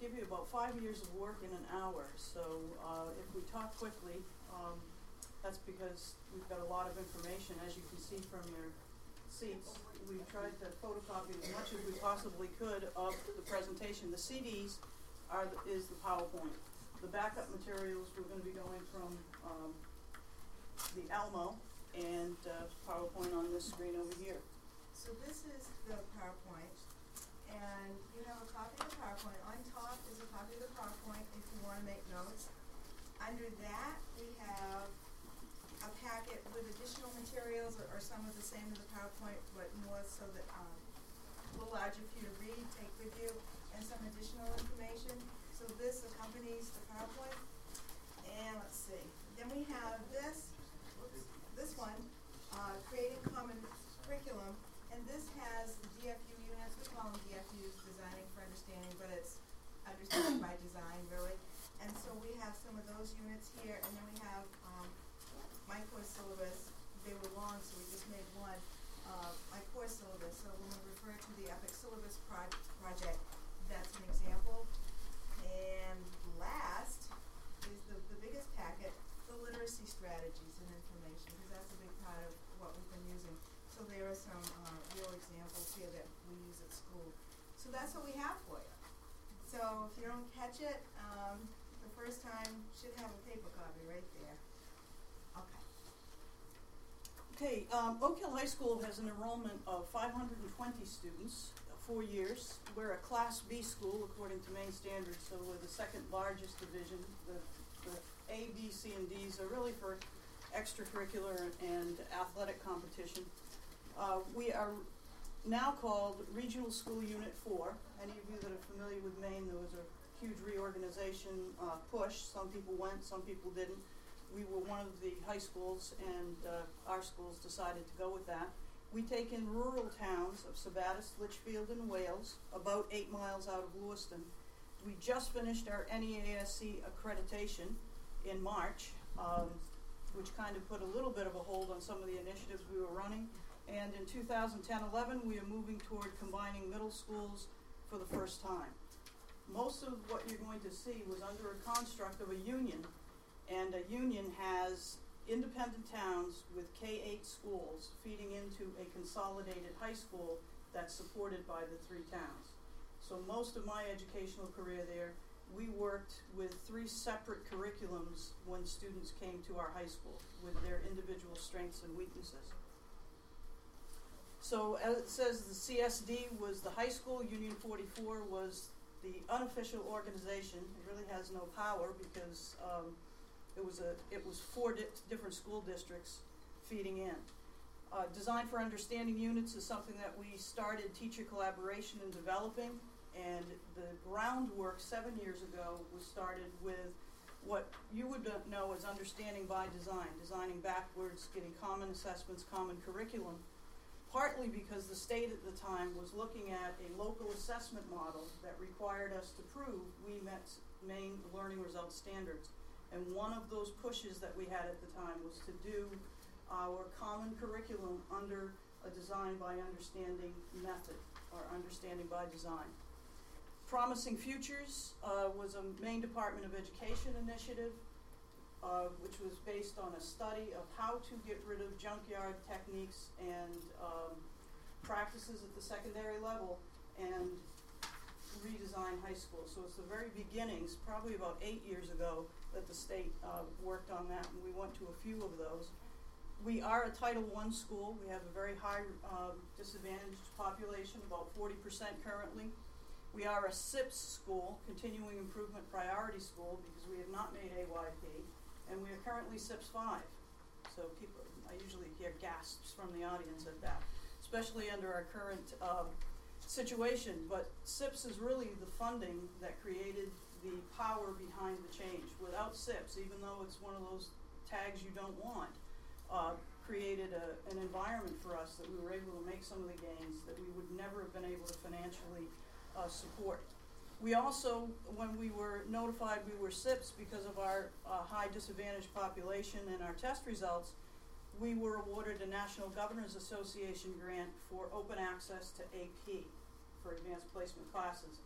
give you about 5 years of work in an hour. So if we talk quickly, that's because we've got a lot of information, as you can see from your seats. We tried to photocopy as much as we possibly could of the presentation. The CDs is the PowerPoint. The backup materials, we're going to be going from the Almo and PowerPoint on this screen over here. So this is the PowerPoint, and you have a copy of the PowerPoint. On top is a copy of the PowerPoint if you want to make notes. Under that, we have a packet with additional materials, or some of the same as the PowerPoint, but more so that a little larger for you to read, take with you, and some additional information. So this accompanies the PowerPoint. And let's see. Then we have this one, Creating Common Curriculum. And this has the DFU units. We call them DFUs, Designing for Understanding, but it's Understanding by Design, really. And so we have some of those units here, and then we have my course syllabus. They were long, so we just made one. My course syllabus. So when we refer to the EPIC Syllabus project, that's an example. And last is the biggest packet, the literacy strategies and information, because that's a big part of what we've been using. So there are some real examples here that we use at school. So that's what we have for you. So if you don't catch it, the first time should have a paper copy right there. Okay, Oak Hill High School has an enrollment of 520 students, 4 years. We're a Class B school according to Maine standards, so we're the second largest division. The A, B, C, and D's are really for extracurricular and athletic competition. We are now called Regional School Unit 4. Any of you that are familiar with Maine, there was a huge reorganization push. Some people went, some people didn't. We were one of the high schools, and our schools decided to go with that. We take in rural towns of Sabattis, Litchfield, and Wales, about 8 miles out of Lewiston. We just finished our NEASC accreditation in March, which kind of put a little bit of a hold on some of the initiatives we were running. And in 2010-11, we are moving toward combining middle schools for the first time. Most of what you're going to see was under a construct of a union, and a union has independent towns with K-8 schools feeding into a consolidated high school that's supported by the 3 towns. So most of my educational career there, we worked with 3 separate curriculums when students came to our high school with their individual strengths and weaknesses. So as it says, the CSD was the high school, Union 44 was the unofficial organization. It really has no power because it was 4 different school districts feeding in. Design for Understanding units is something that we started teacher collaboration in developing, and the groundwork 7 years ago was started with what you would know as understanding by design, designing backwards, getting common assessments, common curriculum, partly because the state at the time was looking at a local assessment model that required us to prove we met Maine learning results standards. And one of those pushes that we had at the time was to do our common curriculum under a design by understanding method, or understanding by design. Promising Futures was a Maine Department of Education initiative, which was based on a study of how to get rid of junkyard techniques and practices at the secondary level and redesign high school. So it's the very beginnings, probably about 8 years ago, that the state worked on that, and we went to a few of those. We are a Title I school. We have a very high disadvantaged population, about 40% currently. We are a CIPS school, Continuing Improvement Priority School, because we have not made AYP, and we are currently CIPS 5. So people, I usually hear gasps from the audience at that, especially under our current situation. But CIPS is really the funding that created the power behind the change. Without CIPS, even though it's one of those tags you don't want, created an environment for us that we were able to make some of the gains that we would never have been able to financially support. We also, when we were notified we were CIPS because of our high disadvantaged population and our test results, we were awarded a National Governors Association grant for open access to AP, for advanced placement classes.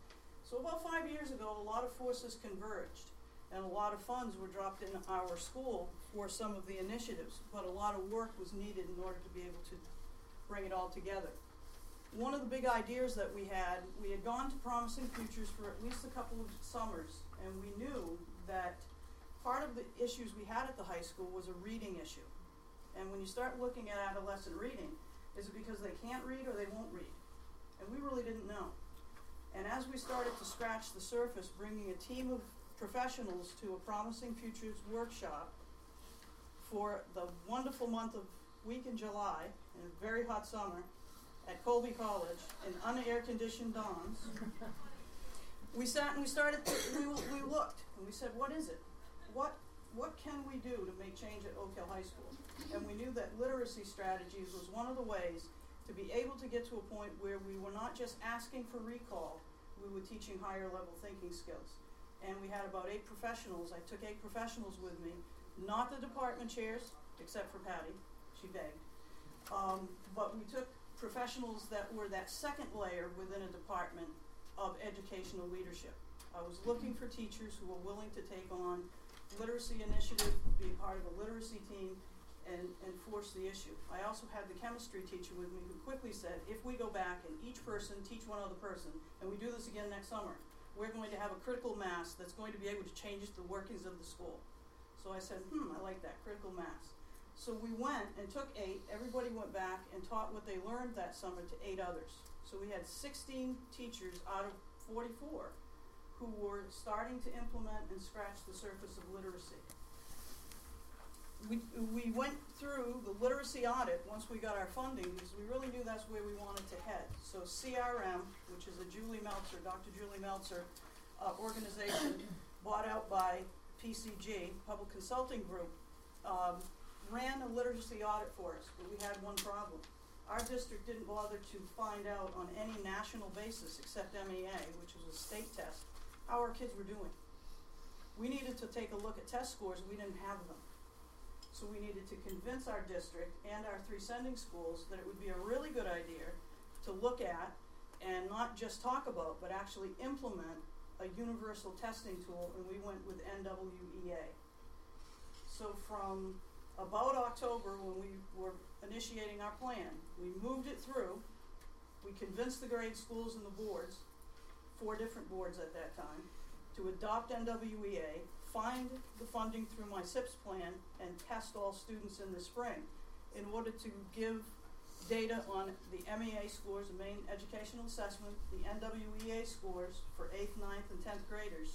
So about 5 years ago, a lot of forces converged, and a lot of funds were dropped in our school for some of the initiatives, but a lot of work was needed in order to be able to bring it all together. One of the big ideas that we had gone to Promising Futures for at least a couple of summers, and we knew that part of the issues we had at the high school was a reading issue. And when you start looking at adolescent reading, is it because they can't read or they won't read? And we really didn't know. And as we started to scratch the surface, bringing a team of professionals to a Promising Futures workshop for the wonderful week in July, in a very hot summer, at Colby College, in unair-conditioned dawns, we sat and we looked, and we said, what is it? What can we do to make change at Oak Hill High School? And we knew that literacy strategies was one of the ways to be able to get to a point where we were not just asking for recall, we were teaching higher level thinking skills. And we had about 8 professionals. I took 8 professionals with me, not the department chairs, except for Patty, she begged. But we took professionals that were that second layer within a department of educational leadership. I was looking for teachers who were willing to take on literacy initiative, be part of a literacy team, and force the issue. I also had the chemistry teacher with me who quickly said, if we go back and each person teach one other person, and we do this again next summer, we're going to have a critical mass that's going to be able to change the workings of the school. So I said, I like that, critical mass. So we went and took 8, everybody went back and taught what they learned that summer to 8 others. So we had 16 teachers out of 44 who were starting to implement and scratch the surface of literacy. We went through the literacy audit once we got our funding because we really knew that's where we wanted to head. So CRM, which is a Dr. Julie Meltzer organization bought out by PCG, Public Consulting Group, ran a literacy audit for us, but we had one problem. Our district didn't bother to find out on any national basis except MEA, which was a state test, how our kids were doing. We needed to take a look at test scores, we didn't have them. So we needed to convince our district and our 3 sending schools that it would be a really good idea to look at and not just talk about, but actually implement a universal testing tool, and we went with NWEA. So from about October, when we were initiating our plan, we moved it through, we convinced the grade schools and the boards, 4 different boards at that time, to adopt NWEA, find the funding through my SIPS plan, and test all students in the spring in order to give data on the MEA scores, the main educational assessment, the NWEA scores for 8th, 9th, and 10th graders,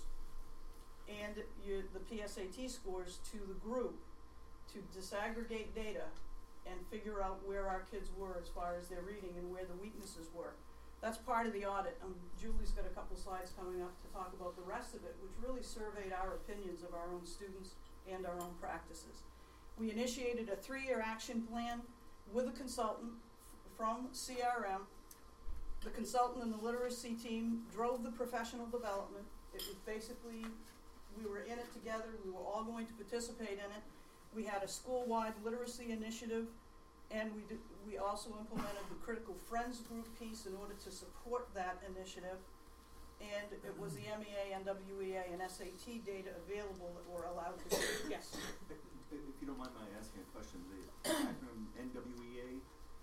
and the PSAT scores to the group to disaggregate data and figure out where our kids were as far as their reading and where the weaknesses were. That's part of the audit. Julie's got a couple slides coming up to talk about the rest of it, which really surveyed our opinions of our own students and our own practices. We initiated a 3-year action plan with a consultant from CRM. The consultant and the literacy team drove the professional development. It was basically, we were in it together. We were all going to participate in it. We had a school-wide literacy initiative, and we also implemented the Critical Friends Group piece in order to support that initiative. And it was the MEA, NWEA, and SAT data available that were allowed to do. Yes? If you don't mind my asking a question, the acronym NWEA,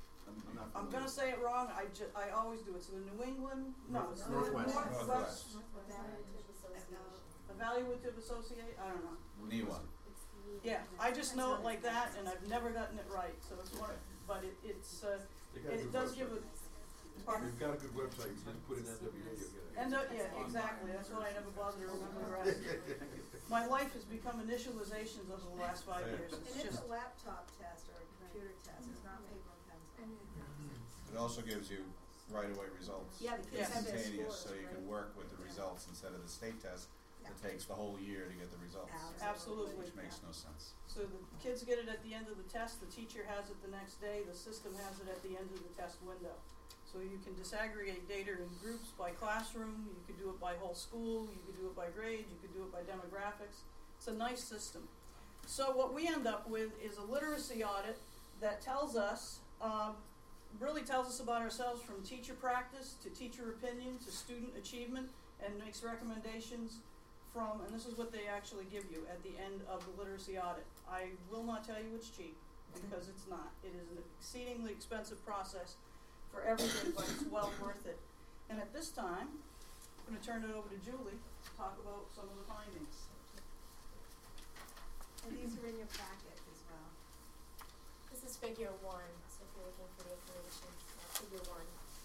I'm going to say it wrong. I always do it. So the New England, it's Northwest. Evaluative Associate, I don't know. NEWA. Yeah, I just know it like that, and I've never gotten it right. So it's one, but it does give a. We've got a good website. You just put in NWA, you'll get it. Yeah, exactly. That's why I never bother to remember the rest. My life has become initializations over the last 5 years. And it's a laptop test or a computer test. It's not paper and pencil. It also gives you right-away results. Yeah, the kids have their instantaneous, scores, so you can work with the results instead of the state test. It takes the whole year to get the results. Absolutely. Which makes no sense. So the kids get it at the end of the test, the teacher has it the next day, the system has it at the end of the test window. So you can disaggregate data in groups by classroom, you could do it by whole school, you could do it by grade, you could do it by demographics. It's a nice system. So what we end up with is a literacy audit that tells us, really tells us about ourselves from teacher practice to teacher opinion to student achievement, and makes recommendations from, and this is what they actually give you at the end of the literacy audit. I will not tell you it's cheap, because it's not. It is an exceedingly expensive process for everything, but it's well worth it. And at this time, I'm going to turn it over to Julie to talk about some of the findings. And these are in your packet as well. This is figure 1, so if you're looking for the information, figure 1.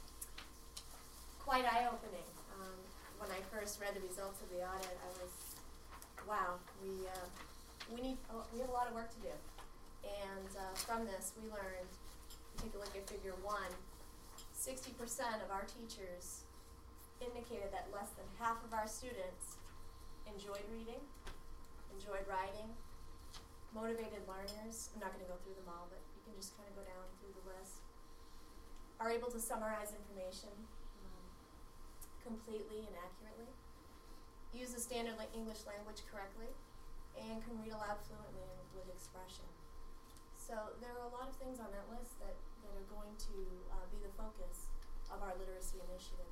Quite eye-opening. When I first read the results of the audit, I was, wow, we have a lot of work to do. And from this, we learned, take a look at figure 1, 60% of our teachers indicated that less than half of our students enjoyed reading, enjoyed writing, motivated learners. I'm not going to go through them all, but you can just kind of go down through the list. Are able to summarize information completely and accurately, use the standard English language correctly, and can read aloud fluently and with expression. So there are a lot of things on that list that are going to be the focus of our literacy initiative.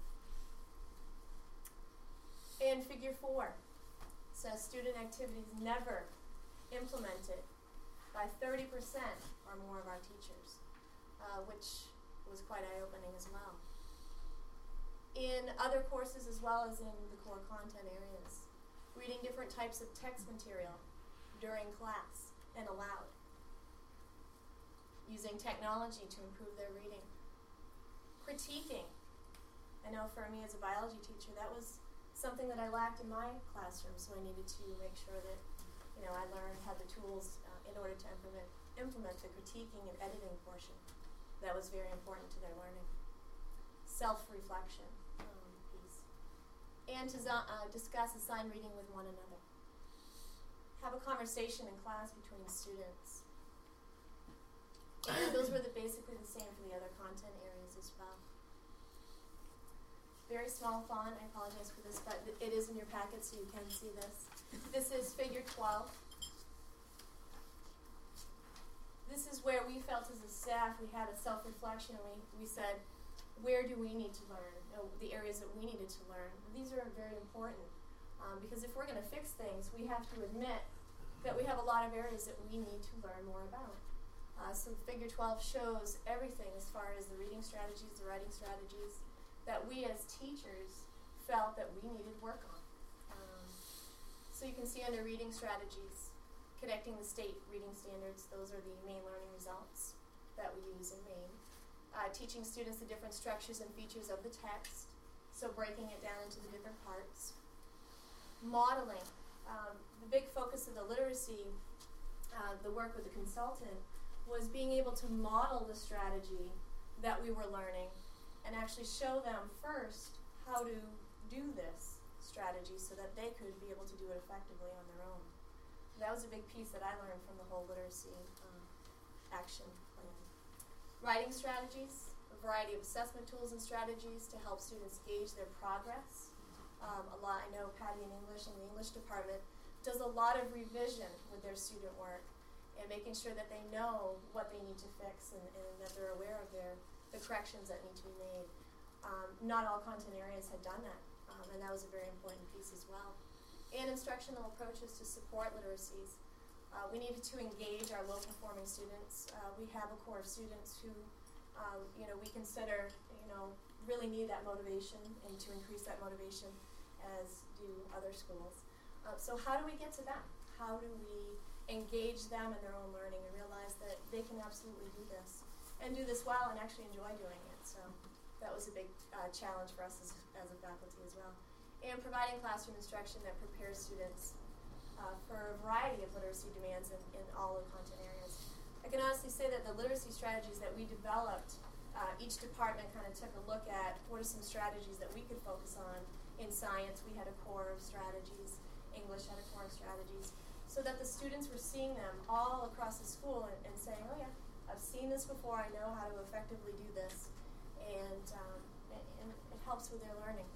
And figure 4 says student activities never implemented by 30% or more of our teachers, which was quite eye-opening as well. In other courses as well as in the core content areas, reading different types of text material during class and aloud, using technology to improve their reading, critiquing. I know for me as a biology teacher, that was something that I lacked in my classroom, so I needed to make sure that I learned how the tools in order to implement the critiquing and editing portion. That was very important to their learning. Self-reflection piece. And to discuss assigned reading with one another. Have a conversation in class between students. And those were basically the same for the other content areas as well. Very small font, I apologize for this, but it is in your packet so you can see this. This is figure 12. This is where we felt as a staff, we had a self-reflection, and we said, where do we need to learn? The areas that we needed to learn. These are very important because if we're going to fix things, we have to admit that we have a lot of areas that we need to learn more about. So figure 12 shows everything as far as the reading strategies, the writing strategies, that we as teachers felt that we needed work on. So you can see under reading strategies, connecting the state reading standards, those are the main learning results that we use in Maine. Teaching students the different structures and features of the text, so breaking it down into the different parts. Modeling. The big focus of the literacy, the work with the consultant, was being able to model the strategy that we were learning and actually show them first how to do this strategy so that they could be able to do it effectively on their own. That was a big piece that I learned from the whole literacy action plan. Writing strategies, a variety of assessment tools and strategies to help students gauge their progress. I know Patty in English in the English department does a lot of revision with their student work and making sure that they know what they need to fix and that they're aware of the corrections that need to be made. Not all content areas had done that, and that was a very important piece as well. And instructional approaches to support literacies. We needed to engage our low-performing students. We have a core of students who, we consider, really need that motivation and to increase that motivation as do other schools. So how do we get to them? How do we engage them in their own learning and realize that they can absolutely do this and do this well and actually enjoy doing it? So that was a big challenge for us as a faculty as well. And providing classroom instruction that prepares students for a variety of literacy demands in all the content areas. I can honestly say that the literacy strategies that we developed, each department kind of took a look at what are some strategies that we could focus on. In science, we had a core of strategies. English had a core of strategies. So that the students were seeing them all across the school and saying, oh yeah, I've seen this before, I know how to effectively do this. And it helps with their learning.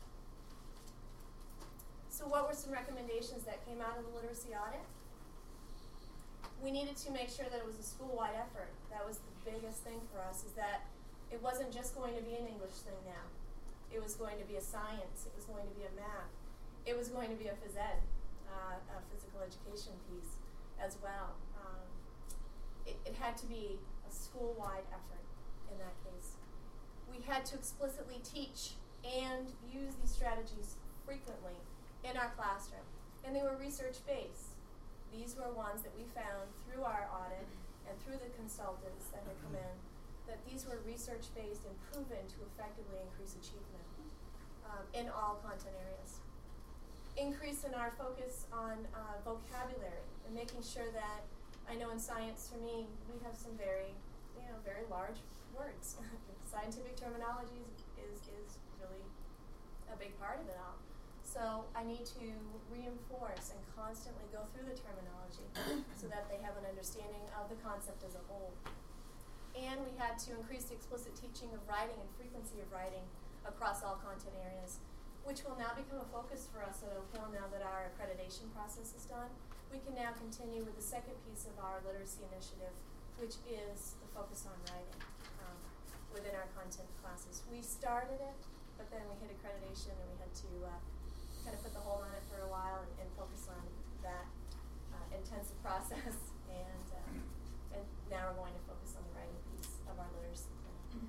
So what were some recommendations that came out of the literacy audit? We needed to make sure that it was a school-wide effort. That was the biggest thing for us, is that it wasn't just going to be an English thing now. It was going to be a science, it was going to be a math, it was going to be a phys ed, a physical education piece as well. It had to be a school-wide effort in that case. We had to explicitly teach and use these strategies frequently in our classroom, and they were research-based. These were ones that we found through our audit and through the consultants that had come in, that these were research-based and proven to effectively increase achievement in all content areas. Increase in our focus on vocabulary and making sure that, I know in science for me, we have some very large words. Scientific terminology is really a big part of it all. So I need to reinforce and constantly go through the terminology so that they have an understanding of the concept as a whole. And we had to increase the explicit teaching of writing and frequency of writing across all content areas, which will now become a focus for us at Oak Hill now that our accreditation process is done. We can now continue with the second piece of our literacy initiative, which is the focus on writing within our content classes. We started it, but then we hit accreditation and we had to kind of put the hold on it for a while and focus on that intensive process. And now we're going to focus on the writing piece of our literacy plan.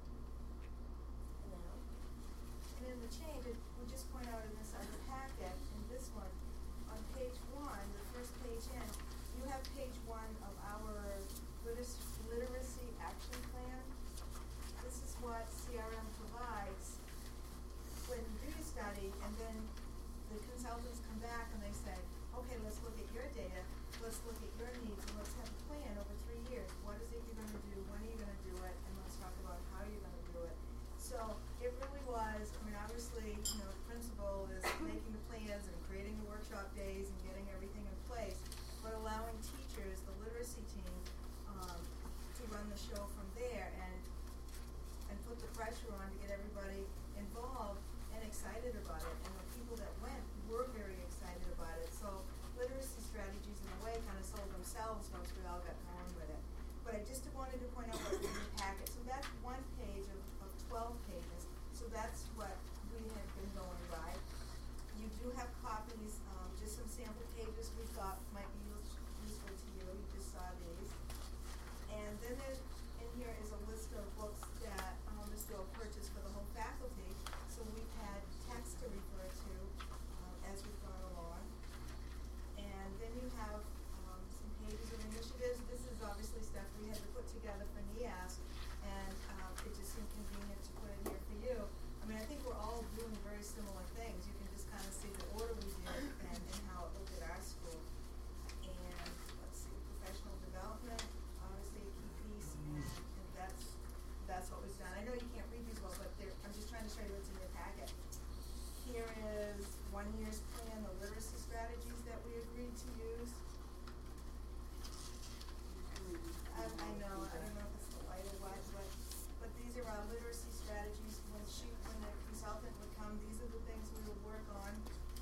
And in the change, we just point out in this other packet, in this one, on page 1, the first page in, you have page 1 of our literacy action plan. This is what CRM provides when you do your study, and then the consultants come back and they say, okay, let's look at your data, let's look at your needs, and let's have a plan over 3 years. What is it you're going to do? When are you going to do it? And let's talk about how you're going to do it. So it really was, I mean, obviously, the principal is making the plans and creating the workshop days and getting everything in place, but allowing teachers, the literacy team, to run the show from there and put the pressure on to get everybody involved and excited about it. And the people that went were very excited about it. So literacy strategies, in a way, kind of sold themselves once we all got going with it. But I just wanted to point out what's in the packet. So that's one page of 12 pages. So that's what we have been going by. You do have copies, just some sample pages we thought might be useful to you. You just saw these. And then there's, in here is a list of books that Ms. Doyle purchased for the whole faculty. So we've had text to refer to as we've gone along. And then you have some pages of initiatives. This is obviously stuff we had to put together for NEASC, and it just seemed convenient to put it here for you. I mean, I think we're all doing very similar things. You can just kind of see the order we did and how it looked at our school. And let's see, professional development, obviously a key piece, and that's what was done. I know you can't read these well, but I'm just trying to show you what's in your packet. Here is 1 year's plan, the literacy strategies that we agreed to use. I know, I don't know if it's the light or what, but these are our literacy strategies. When the consultant would come, these are the things we would work on.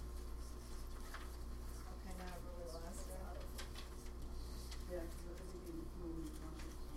Okay, now I've really lost it. Yeah, because I think you moving on.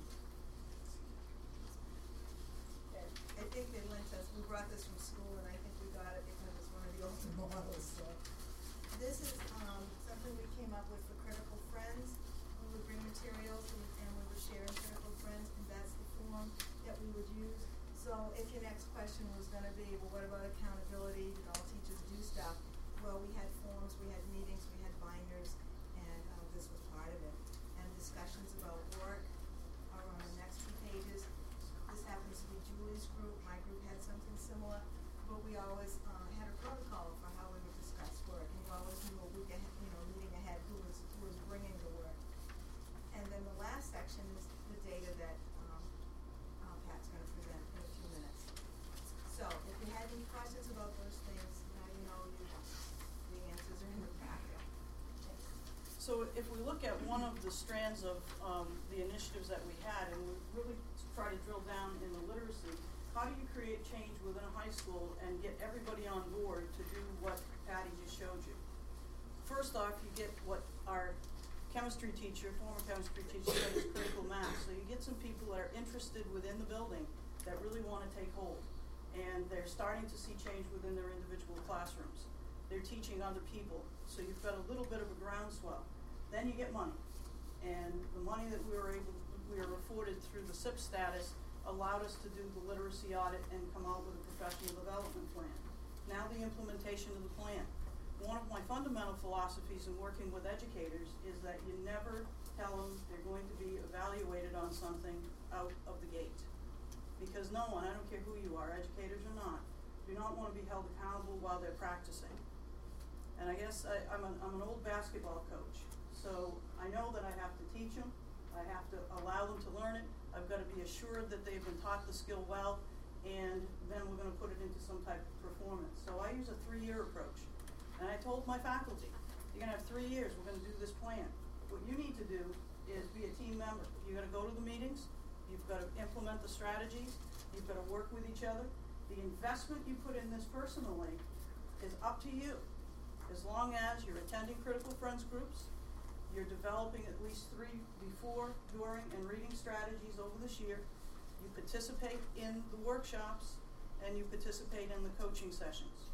I think they lent us, we brought this from school, and I think we got it because it's one of the older models. So. This is something we came up with for Critical Friends. We would bring materials and we would share in Critical Friends, and that's the form that we would use. So if your next question was going to be, well, what about accountability? Did all teachers do stuff? Well, we had forms, we had meetings, we had binders, and this was part of it. And discussions about work are on the next 2 pages. This happens to be Julie's group. My group had something similar, but we always had a protocol for how we would discuss work, and you always knew a week ahead, meeting ahead who was bringing the work. And then the last section is the data that Pat's going to present in a few minutes. So if you had any questions about those things, now you know the answers are in the packet. So if we look at one of the strands of the initiatives that we had, and we really try to drill down in the literacy, how do you create change within a high school and get everybody on board to do what Patty just showed you? First off, you get what our chemistry teacher, former chemistry teacher, said is critical mass. So you get some people that are interested within the building that really want to take hold, and they're starting to see change within their individual classrooms. they're teaching other people. So you've got a little bit of a groundswell. Then you get money. And the money that we were afforded through the SIP status allowed us to do the literacy audit and come out with a professional development plan. Now the implementation of the plan. One of my fundamental philosophies in working with educators is that you never tell them they're going to be evaluated on something out of the gate. Because no one, I don't care who you are, educators or not, do not want to be held accountable while they're practicing. And I guess I'm an old basketball coach, so I know that I have to teach them, I have to allow them to learn it, I've got to be assured that they've been taught the skill well, and then we're going to put it into some type of performance. So I use a 3-year approach. And I told my faculty, you're going to have 3 years, we're going to do this plan. What you need to do is be a team member. You've got to go to the meetings, you've got to implement the strategies, you've got to work with each other. The investment you put in this personally is up to you. As long as you're attending Critical Friends groups, you're developing at least 3 before, during, and reading strategies over this year, you participate in the workshops, and you participate in the coaching sessions.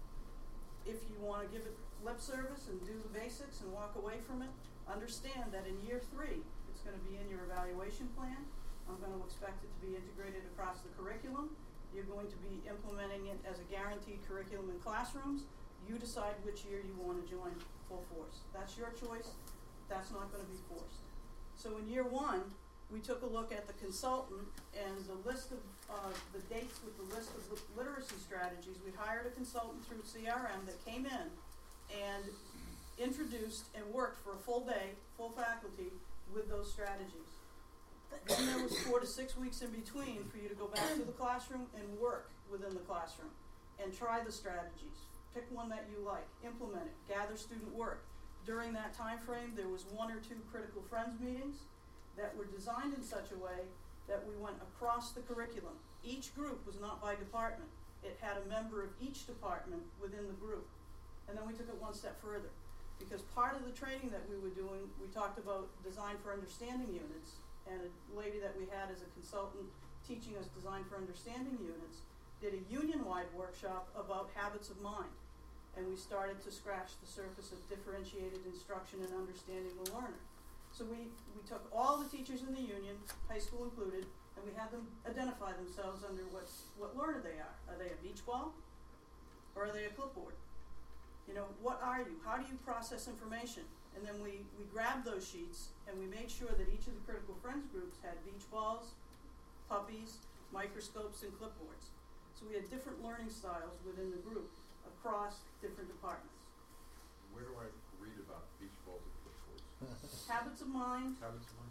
If you want to give it lip service and do the basics and walk away from it, understand that in year 3, it's going to be in your evaluation plan. I'm going to expect it to be integrated across the curriculum. You're going to be implementing it as a guaranteed curriculum in classrooms. You decide which year you want to join full force. That's your choice. That's not going to be forced. So in year 1, we took a look at the consultant and the list of the dates with the list of literacy strategies. We hired a consultant through CRM that came in and introduced and worked for a full day, full faculty, with those strategies. Then there was 4 to 6 weeks in between for you to go back to the classroom and work within the classroom and try the strategies. Pick one that you like, implement it, gather student work. During that time frame, there was 1 or 2 Critical Friends meetings that were designed in such a way that we went across the curriculum. Each group was not by department. It had a member of each department within the group. And then we took it 1 step further. Because part of the training that we were doing, we talked about design for understanding units, and a lady that we had as a consultant teaching us design for understanding units did a union-wide workshop about habits of mind. And we started to scratch the surface of differentiated instruction and understanding the learner. So we took all the teachers in the union, high school included, and we had them identify themselves under what learner they are. Are they a beach ball? Or are they a clipboard? You know, what are you? How do you process information? And then we grabbed those sheets and we made sure that each of the Critical Friends groups had beach balls, puppies, microscopes, and clipboards. So we had different learning styles within the group across different departments. Where do I read about beach balls and clipboards? Habits of mind, Habits of mine?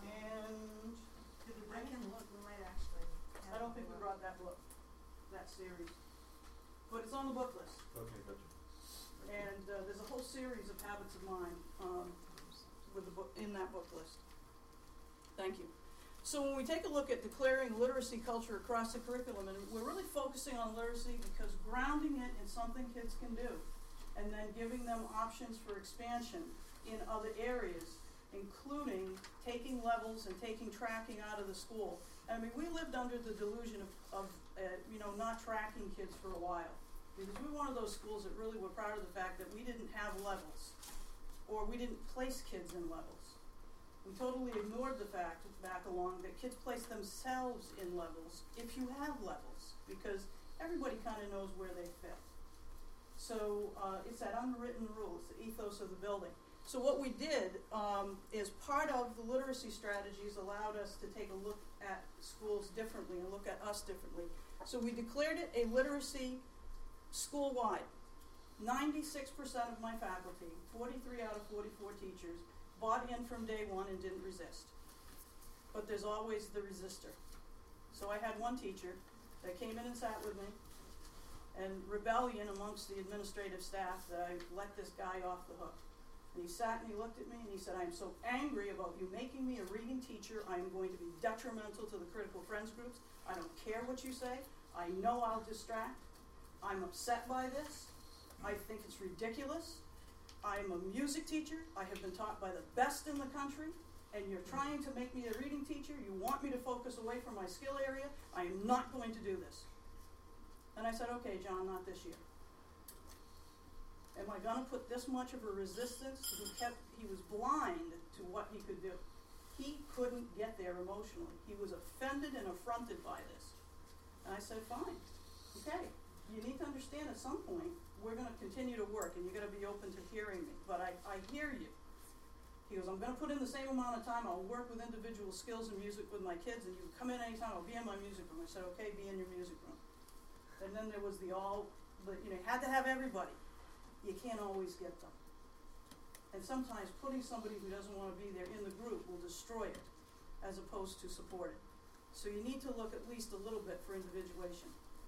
and I can look, we might actually. I don't think we brought that book, that series. But it's on the book list. Okay, gotcha. And there's a whole series of habits of mind with the book in that book list. Thank you. So when we take a look at declaring literacy culture across the curriculum, and we're really focusing on literacy because grounding it in something kids can do, and then giving them options for expansion in other areas, including taking levels and taking tracking out of the school. I mean, we lived under the delusion of not tracking kids for a while. Because we were one of those schools that really were proud of the fact that we didn't have levels, or we didn't place kids in levels. We totally ignored the fact back along that kids place themselves in levels if you have levels, because everybody kind of knows where they fit. So it's that unwritten rule, it's the ethos of the building. So what we did is part of the literacy strategies allowed us to take a look at schools differently and look at us differently. So we declared it a literacy school-wide. 96% of my faculty, 43 out of 44 teachers, bought in from day 1 and didn't resist. But there's always the resistor. So I had one teacher that came in and sat with me, and rebellion amongst the administrative staff that I let this guy off the hook. And he sat and he looked at me and he said, I am so angry about you making me a reading teacher. I am going to be detrimental to the Critical Friends groups. I don't care what you say. I know I'll distract. I'm upset by this. I think it's ridiculous. I'm a music teacher. I have been taught by the best in the country, and you're trying to make me a reading teacher. You want me to focus away from my skill area. I am not going to do this. And I said, okay, John, not this year. Am I gonna put this much of a resistance? He was blind to what he could do. He couldn't get there emotionally. He was offended and affronted by this. And I said, fine, okay, you need to understand at some point, we're gonna continue to work and you're gonna be open to hearing me, but I hear you. He goes, I'm gonna put in the same amount of time, I'll work with individual skills in music with my kids, and you come in anytime, I'll be in my music room. I said, okay, be in your music room. And then there was you had to have everybody. You can't always get them. And sometimes putting somebody who doesn't want to be there in the group will destroy it, as opposed to support it. So you need to look at least a little bit for individuation.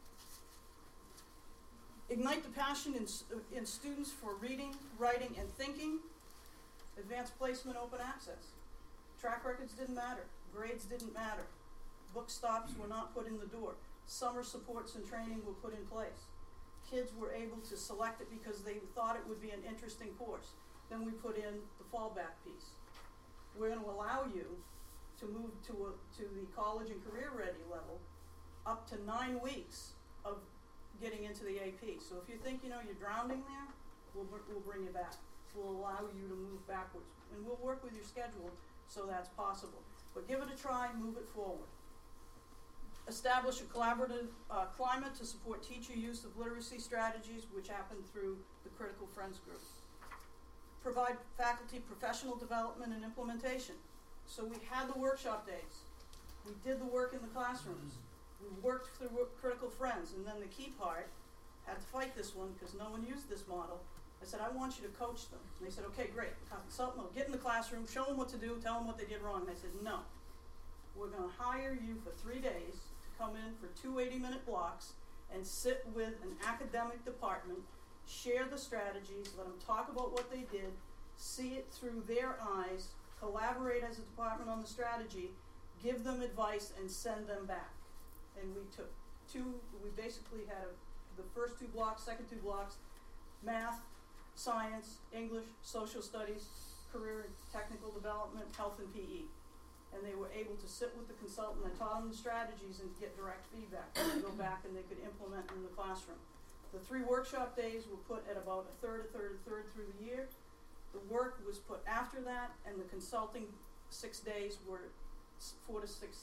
Ignite the passion in students for reading, writing, and thinking. Advanced placement, open access. Track records didn't matter. Grades didn't matter. Book stops were not put in the door. Summer supports and training were put in place. Kids were able to select it because they thought it would be an interesting course. Then we put in the fallback piece. We're going to allow you to move to the college and career ready level up to 9 weeks of getting into the AP. So if you think you're drowning there, we'll bring you back. We'll allow you to move backwards. And we'll work with your schedule so that's possible. But give it a try, move it forward. Establish a collaborative climate to support teacher use of literacy strategies, which happened through the Critical Friends Group. Provide faculty professional development and implementation. So we had the workshop days. We did the work in the classrooms. We worked through Critical Friends, and then the key part, had to fight this one because no one used this model. I said, I want you to coach them. And they said, okay, great. Consultant will get in the classroom, show them what to do, tell them what they did wrong. And I said, no. We're going to hire you for 3 days to come in for 2 80-minute blocks and sit with an academic department, share the strategies, let them talk about what they did, see it through their eyes, collaborate as a department on the strategy, give them advice, and send them back. And we took we basically had the first 2 blocks, second 2 blocks, math, science, English, social studies, career and technical development, health and PE. And they were able to sit with the consultant and taught them the strategies and get direct feedback. They could go back and they could implement in the classroom. The 3 workshop days were put at about a third through the year. The work was put after that, and the consulting 6 days were 4 to 6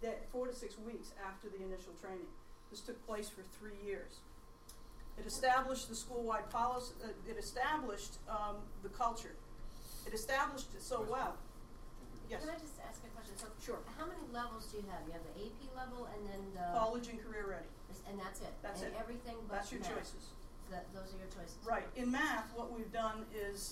weeks after the initial training. This took place for 3 years. It established the school-wide policy. It established the culture. It established it so well. Yes. Can I just ask a question? So Sure. How many levels do you have? You have the AP level and then the College and career ready. and that's it. That's and it. Everything but That's your math. choices. So those are your choices. Right. In math, what we've done is,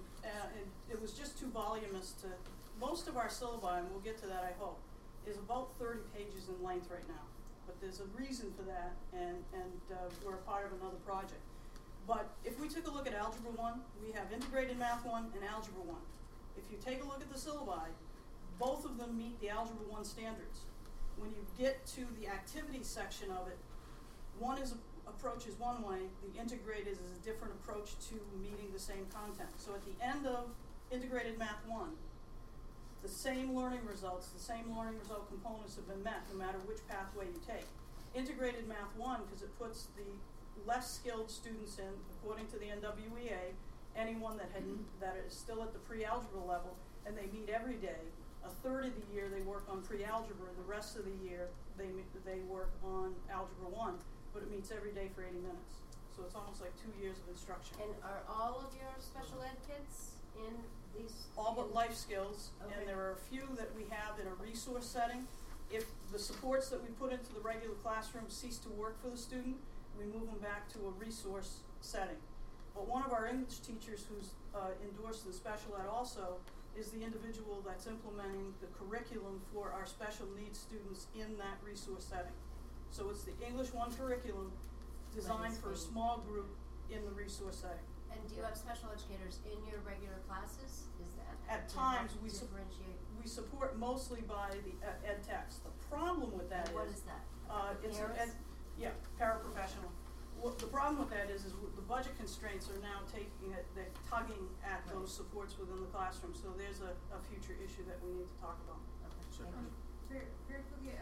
it was just too voluminous to, most of our syllabi, and we'll get to that I hope, is about 30 pages in length right now. But there's a reason for that, and we're a part of another project. But if we took a look at Algebra 1, we have Integrated Math 1 and Algebra 1. If you take a look at the syllabi, both of them meet the Algebra 1 standards. When you get to the activity section of it, one approach is one way, the integrated is a different approach to meeting the same content. So at the end of Integrated Math 1, the same learning results, the same learning result components have been met no matter which pathway you take. Integrated Math 1, because it puts the less skilled students in, according to the NWEA, anyone that is still at the pre-algebra level, and they meet every day. A third of the year they work on pre-algebra, the rest of the year they work on Algebra 1, but it meets every day for 80 minutes. So it's almost like 2 years of instruction. And are all of your special ed kids in these? All but life skills, Okay. and there are a few that we have in a resource setting. If the supports that we put into the regular classroom cease to work for the student, we move them back to a resource setting. But one of our English teachers who's endorsed in special ed also is the individual that's implementing the curriculum for our special needs students in that resource setting. So it's the English 1 curriculum designed for a small group in the resource setting. And do you have special educators in your regular classes? Is that At does times that we differentiate? We support mostly by the ed techs. The problem with that And what is that? it's Paras? paraprofessional. Well, the problem with that is the budget constraints are now they're tugging at Right. those supports within the classroom. So there's a future issue that we need to talk about. Okay, thank you. Very quickly,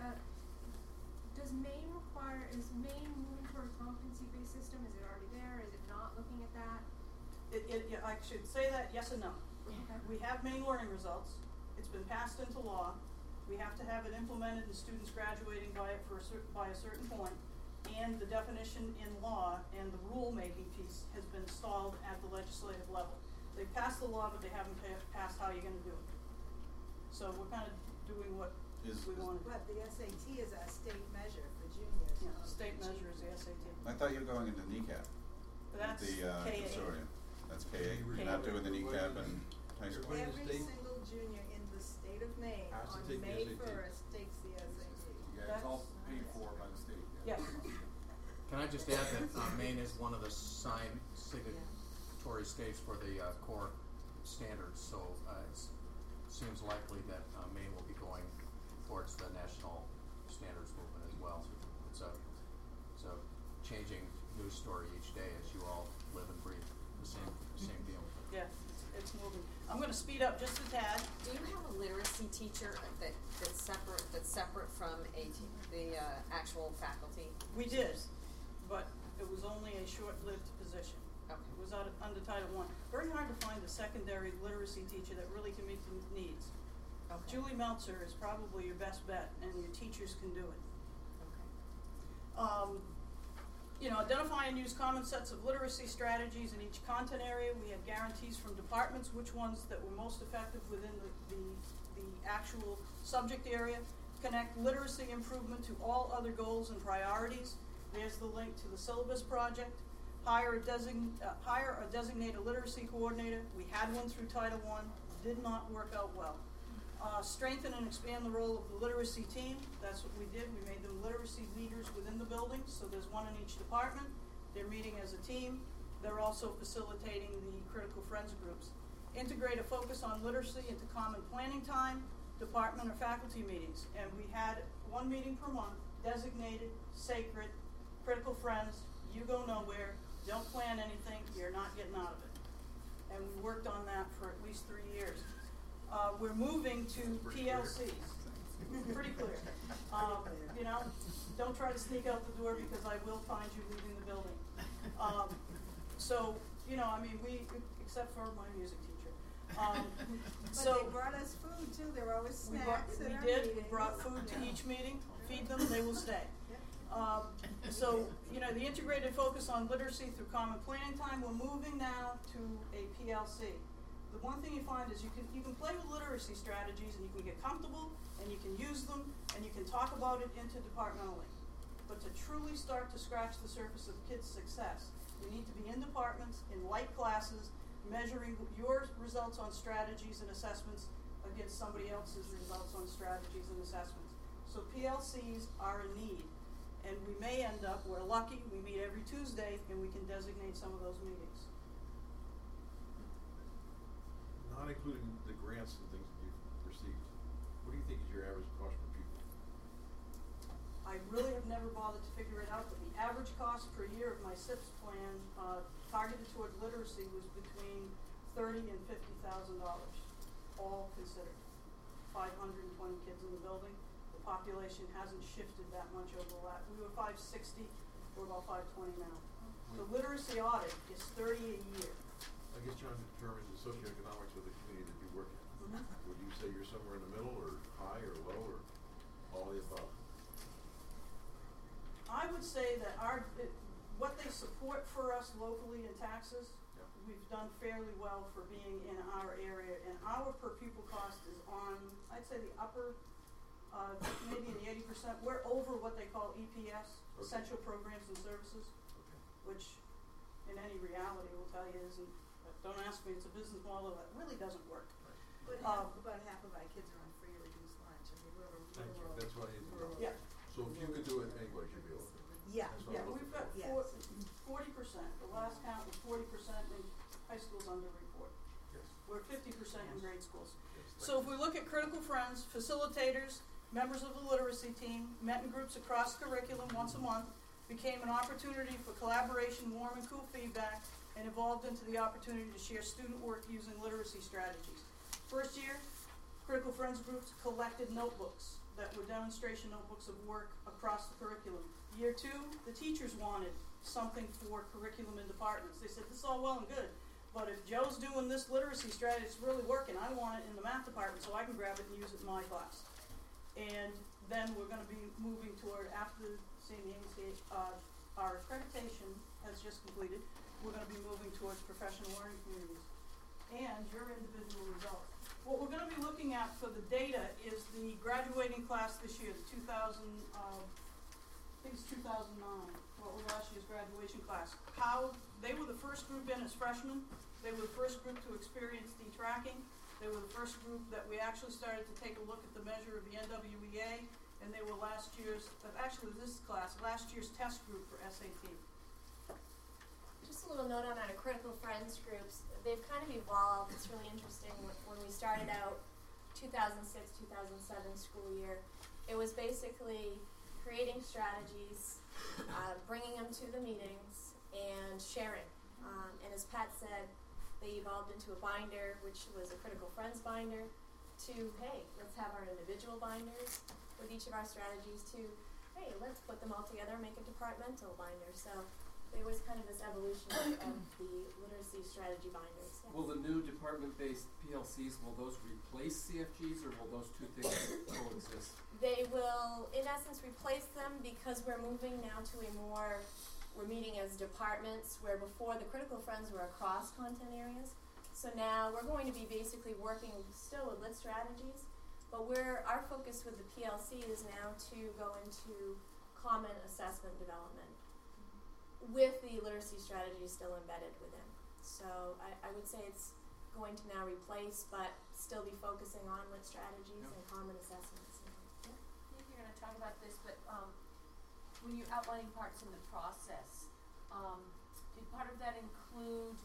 is Maine moving toward a competency-based system? Is it already there? Is it not looking at that? Yeah, I should say that, yes and no. We have Maine learning results. It's been passed into law. We have to have it implemented and students graduating by it by a certain point. And the definition in law and the rule-making piece has been stalled at the legislative level. They passed the law, but they haven't passed how you're gonna do it. So we're kind of doing what we want to do. But the SAT is a state measure for juniors. Yeah, the state measure is the SAT. I thought you were going into kneecap. That's The K-8. consortium. That's K-8. You're K-8. not doing the kneecap in high school. Everybody in the Every state single junior in the state of Maine has to on take the May SAT. 1st takes the SAT. Yeah, it's all paid for by the state. Yes. Can I just add that Maine is one of the signatory states for the core standards, so it seems likely that Maine will be going towards the national standards movement as well. It's a changing news story each day as you all live and breathe the same deal. Yeah, it's moving. I'm going to speed up just a tad. Do you have a literacy teacher that's separate from the actual faculty? We did, but it was only a short-lived position. Okay. It was under Title I. Very hard to find a secondary literacy teacher that really can meet the needs. Okay. Julie Meltzer is probably your best bet, and your teachers can do it. Okay. Identify and use common sets of literacy strategies in each content area. We had guarantees from departments which ones that were most effective within the actual subject area. Connect literacy improvement to all other goals and priorities. There's the link to the syllabus project. Hire or designate a literacy coordinator. We had one through Title I. Did not work out well. Strengthen and expand the role of the literacy team. That's what we did. We made them literacy leaders within the building, so there's one in each department. They're meeting as a team. They're also facilitating the critical friends groups. Integrate a focus on literacy into common planning time, department or faculty meetings. And we had one meeting per month, designated, sacred, critical friends, you go nowhere, don't plan anything, you're not getting out of it. And we worked on that for at least 3 years. We're moving to PLCs. Pretty clear. Don't try to sneak out the door because I will find you leaving the building. We, except for my music teacher. But they brought us food too. There were always snacks at our meetings. We brought food to each meeting. Feed them, they will stay. The integrated focus on literacy through common planning time. We're moving now to a PLC. The one thing you find is you can play with literacy strategies and you can get comfortable and you can use them and you can talk about it interdepartmentally. But to truly start to scratch the surface of kids' success, you need to be in departments, in light classes, measuring your results on strategies and assessments against somebody else's results on strategies and assessments. So PLCs are a need. And we may end up, we're lucky, we meet every Tuesday and we can designate some of those meetings. Not including the grants and things that you've received, what do you think is your average cost per pupil? I really have never bothered to figure it out, but the average cost per year of my SIPS plan targeted toward literacy was between $30,000 and $50,000, all considered. 520 kids in the building. The population hasn't shifted that much over the last. We were 560, we're about 520 now. The literacy audit is $30 a year. I guess trying to determine the socioeconomics of the community that you work in. Mm-hmm. Would you say you're somewhere in the middle, or high, or low, or all the above? I would say that what they support for us locally in taxes, we've done fairly well for being in our area, and our per pupil cost is on, I'd say the upper, maybe in the 80%. We're over what they call EPS, Essential Programs and Services, which in any reality will tell you isn't. Don't ask me, it's a business model that really doesn't work. But about half of our kids are on free or reduced lunch. I mean, we're Thank you. That's what I need to know. Yeah. So if you could do it, anybody should be able to. Yeah. That's what Yeah, I'm we've looking got for. 40%. The last count was 40% in high schools under-report. Yes. We're 50% in grade schools. Yes, So if we look at critical friends, facilitators, members of the literacy team, met in groups across curriculum once a month, became an opportunity for collaboration, warm and cool feedback, and evolved into the opportunity to share student work using literacy strategies. First year, critical friends groups collected notebooks that were demonstration notebooks of work across the curriculum. Year 2, the teachers wanted something for curriculum in departments. They said, this is all well and good, But if Joe's doing this literacy strategy, it's really working, I want it in the math department so I can grab it and use it in my class. And then we're gonna be moving toward, after St. Amy's Day, our accreditation has just completed, we're gonna be moving towards professional learning communities and your individual results. What we're gonna be looking at for the data is the graduating class this year, the 2000, I think it's 2009, what was last year's graduation class. How, they were the first group in as freshmen, they were the first group to experience detracking, they were the first group that we actually started to take a look at the measure of the NWEA, and they were last year's, actually this class, last year's test group for SAT. Just a little note on our critical friends groups. They've kind of evolved. It's really interesting. When we started out 2006-2007 school year, it was basically creating strategies, bringing them to the meetings, and sharing. And as Pat said, they evolved into a binder, which was a critical friends binder, to, hey, let's have our individual binders with each of our strategies, to, hey, let's put them all together and make a departmental binder. So there was kind of this evolution of the literacy strategy binders. Yes. Will the new department-based PLCs, will those replace CFGs, or will those two things coexist? They will, in essence, replace them because we're moving now to a more, we're meeting as departments, where before the critical friends were across content areas. So now we're going to be basically working still with lit strategies, but our focus with the PLC is now to go into common assessment development with the literacy strategy still embedded within. So I would say it's going to now replace, but still be focusing on lit strategies and common assessments. I think you're going to talk about this, but when you're outlining parts in the process, did part of that include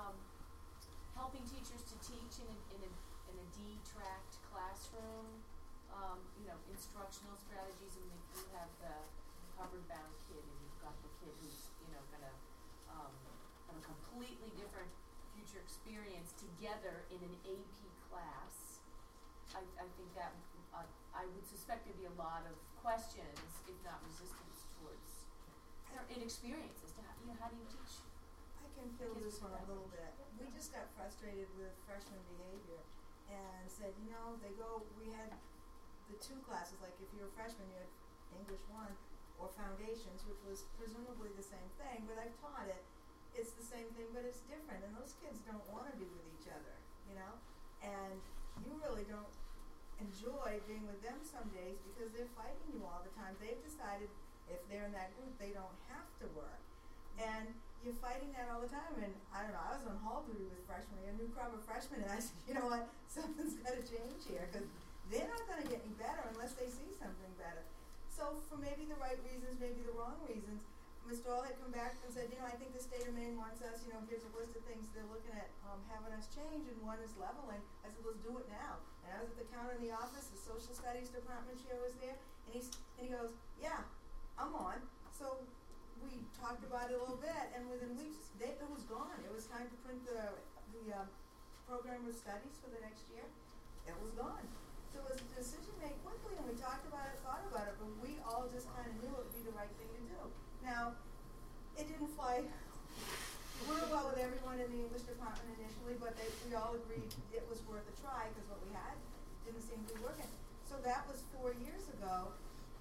helping teachers to teach in a D-tracked classroom? Instructional strategies. I mean, if you have the Harvard-bound kid and you've got the kid who's gonna have a completely different future experience together in an AP class, I think that I would suspect there'd be a lot of questions, if not resistance, towards inexperience as to how do you teach. I can feel this one a little bit. We just got frustrated with freshman behavior and said, we had the two classes, like if you're a freshman, you had English 1 or Foundations, which was presumably the same thing, but I've taught it. It's the same thing, but it's different, and those kids don't want to be with each other, and you really don't enjoy being with them some days because they're fighting you all the time. They've decided if they're in that group, they don't have to work, and you're fighting that all the time. And I don't know, I was on hall duty with freshmen, a new crop of freshmen, and I said, you know what, something's got to change here, because they're not going to get any better unless they see something better. So for maybe the right reasons, maybe the wrong reasons, Mr. All had come back and said, I think the state of Maine wants us, here's a list of things they're looking at having us change, and one is leveling. I said, let's do it now. And I was at the counter in the office, the social studies department chair was there, and he goes, yeah, I'm on. So we talked about it a little bit, and within weeks, it was gone. It was time to print the program of studies for the next year. It was gone. So it was a decision made quickly, and we talked about it, thought about it, but we all just kind of knew it would be the right thing to do. Now, it didn't fly real well with everyone in the English department initially, but we all agreed it was worth a try because what we had didn't seem to be working. So that was 4 years ago,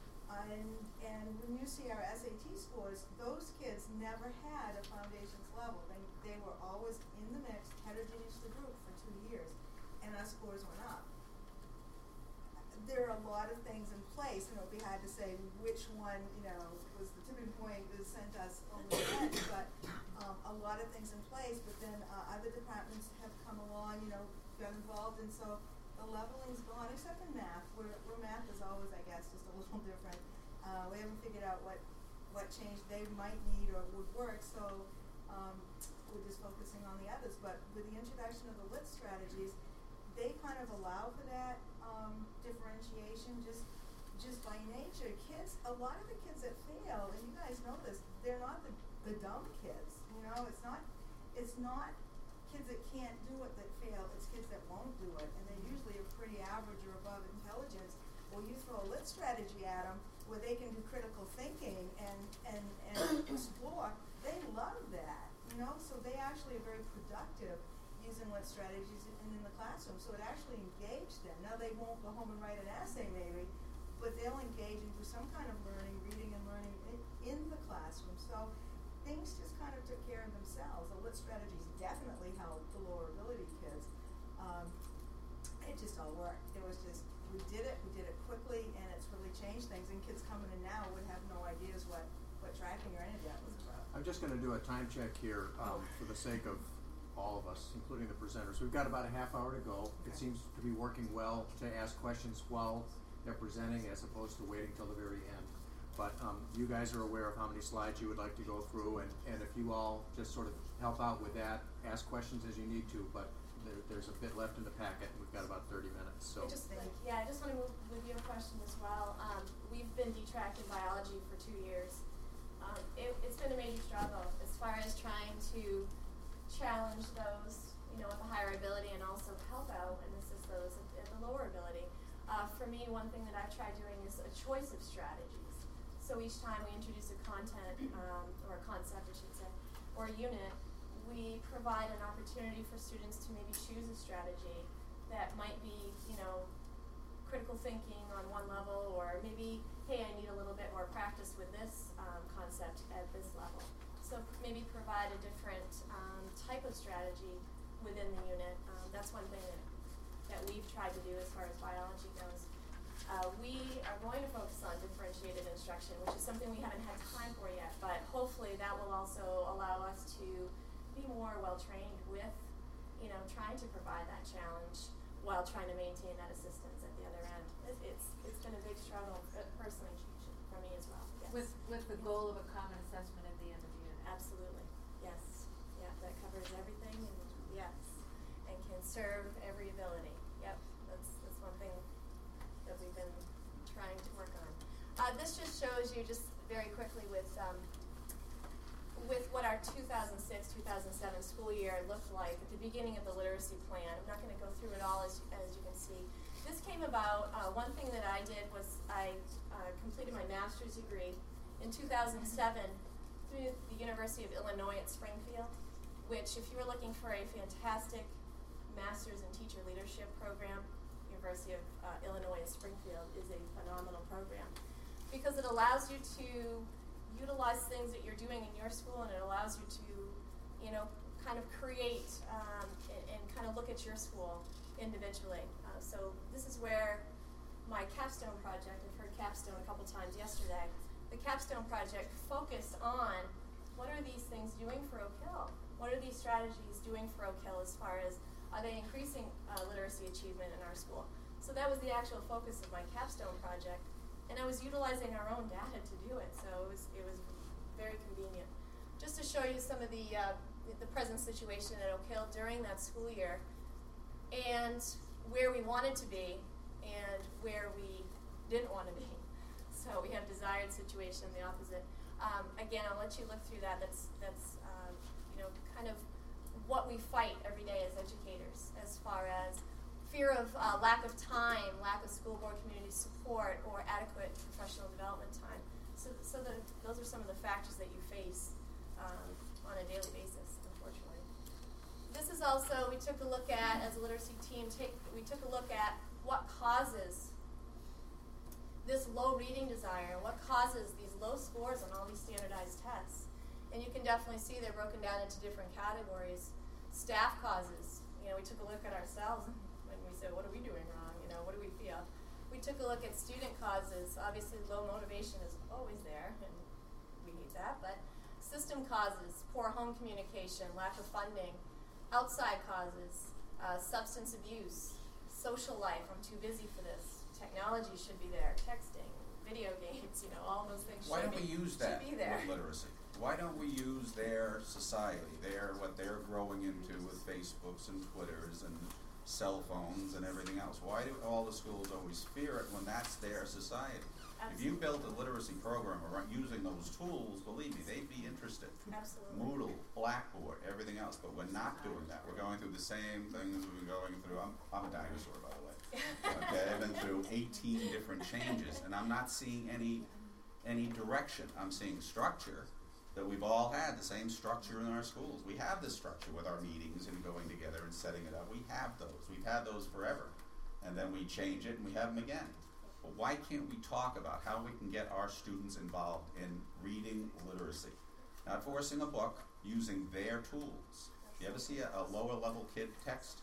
and when you see our SAT scores, those kids never had a Foundations level. They were always in the mix, heterogeneous the group for 2 years, and our scores went up. There are a lot of things in place, it'd be hard to say which one, was the tipping point that sent us over the edge, but a lot of things in place, but then other departments have come along, got involved, and so the leveling's gone, except in math, where math is always, I guess, just a little different. We haven't figured out what change they might need or would work, so we're just focusing on the others. But with the introduction of the lit strategies, they kind of allow for that differentiation just by nature. Kids, a lot of the kids that fail, and you guys know this, they're not the dumb kids. It's not kids that can't do it that fail. It's kids that won't do it, and they usually are pretty average or above intelligence. Well, you throw a lit strategy at them where they can do critical thinking and explore. They love that. you know, so they actually are very productive using lit strategies in the classroom, so it actually engaged them. Now they won't go home and write an essay maybe, but they'll engage and do some kind of learning, reading and learning in the classroom. So things just kind of took care of themselves. The lit strategies definitely helped the lower ability kids. It just all worked. It was just, we did it quickly, and it's really changed things. And kids coming in now would have no ideas what tracking or any of that was about. I'm just going to do a time check here for the sake of all of us, including the presenters. We've got about a half hour to go. It seems to be working well to ask questions while they're presenting as opposed to waiting till the very end. But you guys are aware of how many slides you would like to go through, and if you all just sort of help out with that, ask questions as you need to, but there's a bit left in the packet, and we've got about 30 minutes. So I just want to move with your question as well. We've been detracting biology for 2 years. It's been a major struggle as far as trying to challenge those, you know, with a higher ability and also help out and assist those at the lower ability. For me, one thing that I've tried doing is a choice of strategies. So each time we introduce a content, or a concept, I should say, or a unit, we provide an opportunity for students to maybe choose a strategy that might be, you know, critical thinking on one level, or maybe, hey, I need a little bit more practice with this concept at this level. So maybe provide a different type of strategy within the unit. That's one thing that we've tried to do as far as biology goes. We are going to focus on differentiated instruction, which is something we haven't had time for yet, but hopefully that will also allow us to be more well-trained with, you know, trying to provide that challenge while trying to maintain that assistance at the other end. It's been a big struggle, personally, for me as well. Yes. With the goal of a common assessment at the end of the unit. Absolutely. Yes. Yeah, that covers everything, and yes, and can serve every ability. Yep, that's one thing that we've been trying to work on. This just shows you just very quickly with what our 2006-2007 school year looked like at the beginning of the literacy plan. I'm not going to go through it all as you can see. This came about, one thing that I did was I completed my master's degree in 2007 through the University of Illinois at Springfield, which if you were looking for a fantastic master's in teacher leadership program, University of Illinois at Springfield is a phenomenal program because it allows you to utilize things that you're doing in your school, and it allows you to, you know, kind of create and kind of look at your school individually. So this is where my capstone project, I've heard capstone a couple times yesterday, the capstone project focused on what are these things doing for Oak Hill? What are these strategies doing for Oak Hill as far as are they increasing literacy achievement in our school? So that was the actual focus of my capstone project. And I was utilizing our own data to do it, so it was very convenient. Just to show you some of the present situation at Oak Hill during that school year, and where we wanted to be, and where we didn't want to be. So we have desired situation, the opposite. Again, I'll let you look through that. That's you know, kind of what we fight every day as educators, as far as fear of lack of time, lack of school board community support, or adequate professional development time. So those are some of the factors that you face on a daily basis, unfortunately. This is also, we took a look at, as a literacy team, we took a look at what causes this low reading desire, what causes these low scores on all these standardized tests. And you can definitely see they're broken down into different categories. Staff causes, you know, we took a look at ourselves when we said, what are we doing wrong? You know, what do we feel? We took a look at student causes. Obviously, low motivation is always there, and we hate that. But system causes, poor home communication, lack of funding. Outside causes, substance abuse, social life, I'm too busy for this. Technology should be there, texting, video games, you know, all those things Why don't we use that be there. with literacy? Why don't we use their society, what they're growing into with Facebooks and Twitters and cell phones and everything else? Why do all the schools always fear it when that's their society? Absolutely. If you built a literacy program around using those tools, believe me, they'd be interested. Absolutely. Moodle, Blackboard, everything else, but we're not doing that. We're going through the same things we've been going through. I'm a dinosaur, by the way. Okay, I've been through 18 different changes, and I'm not seeing any direction. I'm seeing structure, that we've all had the same structure in our schools. We have this structure with our meetings and going together and setting it up. We have those. We've had those forever. And then we change it and we have them again. But why can't we talk about how we can get our students involved in reading literacy? Not forcing a book, using their tools. You ever see a lower level kid text?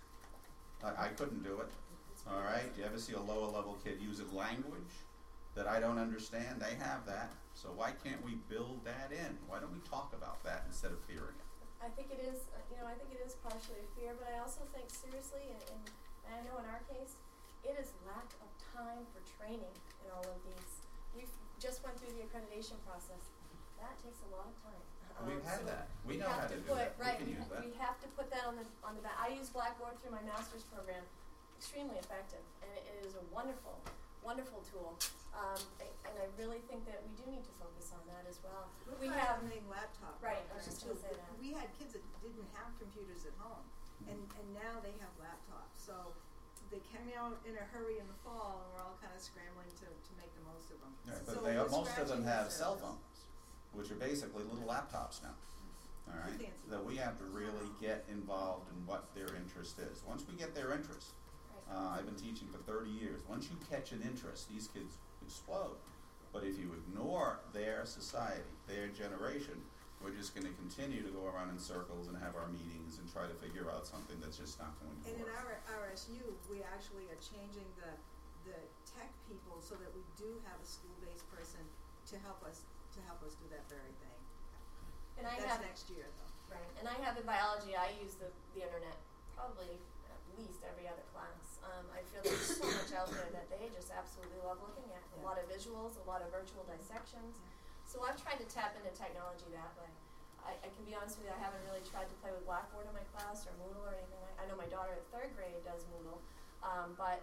I couldn't do it. All right. Do you ever see a lower level kid using language that I don't understand? They have that. So why can't we build that in? Why don't we talk about that instead of fearing it? I think it is, I think it is partially fear, but I also think seriously, and I know in our case, it is lack of time for training in all of these. We've just went through the accreditation process. That takes a lot of time. We've had so that. We know how to do that. Right, we can use that. we have to put that on the back. I use Blackboard through my master's program. Extremely effective, and it is a wonderful, wonderful tool. And I really think that we do need to focus on that as well. We have a laptop. Right, I was just going to say that. We had kids that didn't have computers at home, and now they have laptops. So they came out in a hurry in the fall, and we're all kind of scrambling to make the most of them. Right, but so most of them have cell phones. phones, which are basically little laptops now. All right, Fancy. that we have to really get involved in what their interest is. Once we get their interest, I've been teaching for 30 years. Once you catch an interest, these kids explode. But if you ignore their society, their generation, we're just going to continue to go around in circles and have our meetings and try to figure out something that's just not going to And work. in our RSU, we actually are changing the tech people so that we do have a school-based person to help us do that very thing. And That's next year, though. Right, and I have in biology, I use the internet probably at least every other class. I feel there's so much out there that they just absolutely love looking at. A lot of visuals, a lot of virtual dissections. So I've tried to tap into technology that way. I can be honest with you, I haven't really tried to play with Blackboard in my class or Moodle or anything. I know my daughter at 3rd grade does Moodle, but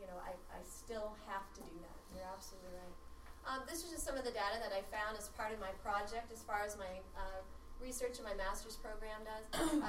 I still have to do that. You're absolutely right. This is just some of the data that I found as part of my project, as far as my research in my master's program does.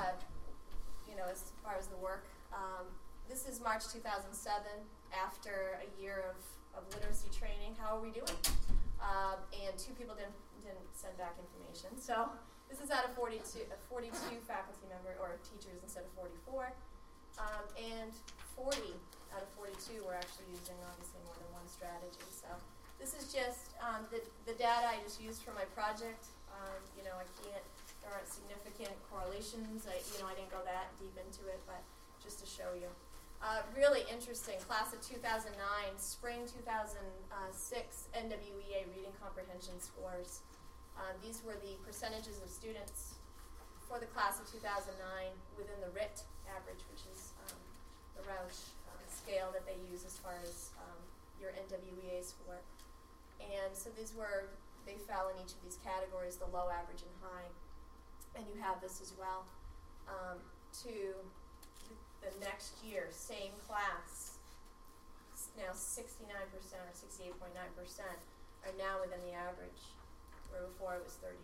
As far as the work. This is March 2007, after a year of literacy training. How are we doing? And 2 people didn't send back information. So this is out of 42 faculty member or teachers instead of 44. And 40 out of 42 were actually using obviously more than one strategy. So this is just the data I just used for my project. There aren't significant correlations. I didn't go that deep into it, but just to show you. Really interesting, class of 2009, spring 2006 NWEA reading comprehension scores. These were the percentages of students for the class of 2009 within the RIT average, which is the Rausch scale that they use as far as your NWEA score. And so they fell in each of these categories, the low, average, and high. And you have this as well. To the next year, same class, now 69% or 68.9% are now within the average, where before it was 32%.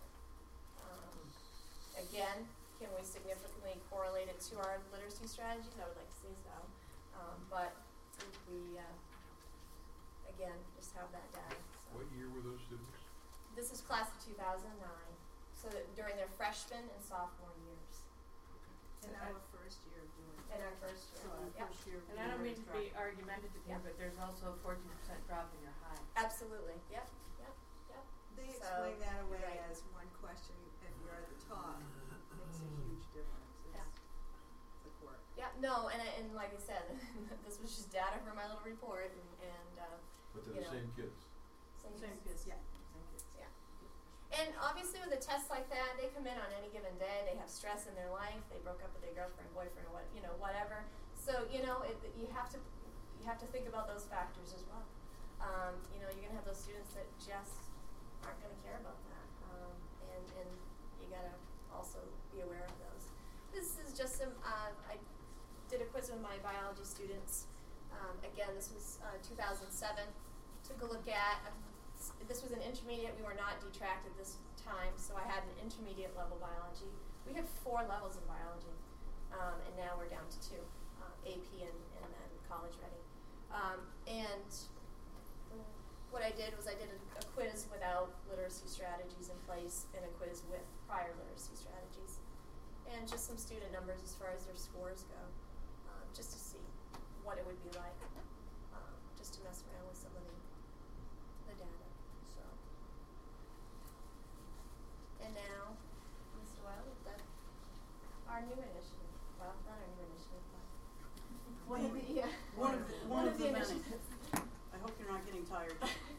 Again, can we significantly correlate it to our literacy strategies? I would like to say so. But we again, just have that data. So. What year were those students? This is class of 2009, so that during their freshman and sophomore years. In our first year of doing it. In our first year. So our Yep. first year. And I don't mean to be argumentative here, but there's also a 14% drop in your high. Absolutely. Yep. They So, explain that away right. as one question, if you're at the top, makes a huge difference. It's a quirk. Yeah. No, and like I said, this was just data from my little report, and But they're the same kids. same kids. Yeah. And obviously with a test like that, they come in on any given day. They have stress in their life. They broke up with their girlfriend, boyfriend, or whatever. So you have to think about those factors as well. You're gonna have those students that just aren't gonna care about that, and you gotta also be aware of those. This is just some. I did a quiz with my biology students. Again, this was 2007. Took a look at. This was an intermediate. We were not detracted this time, so I had an intermediate level biology. We had 4 levels in biology, and now we're down to 2, AP and then college ready. And what I did was I did a quiz without literacy literacy strategies in place in a quiz with prior literacy strategies. And just some student numbers as far as their scores go, just to see what it would be like, just to mess around with some of the data. So, and now, Mr. Wiley, our new initiative. Well, not our new initiative, but one of the many. initiatives. I hope you're not getting tired.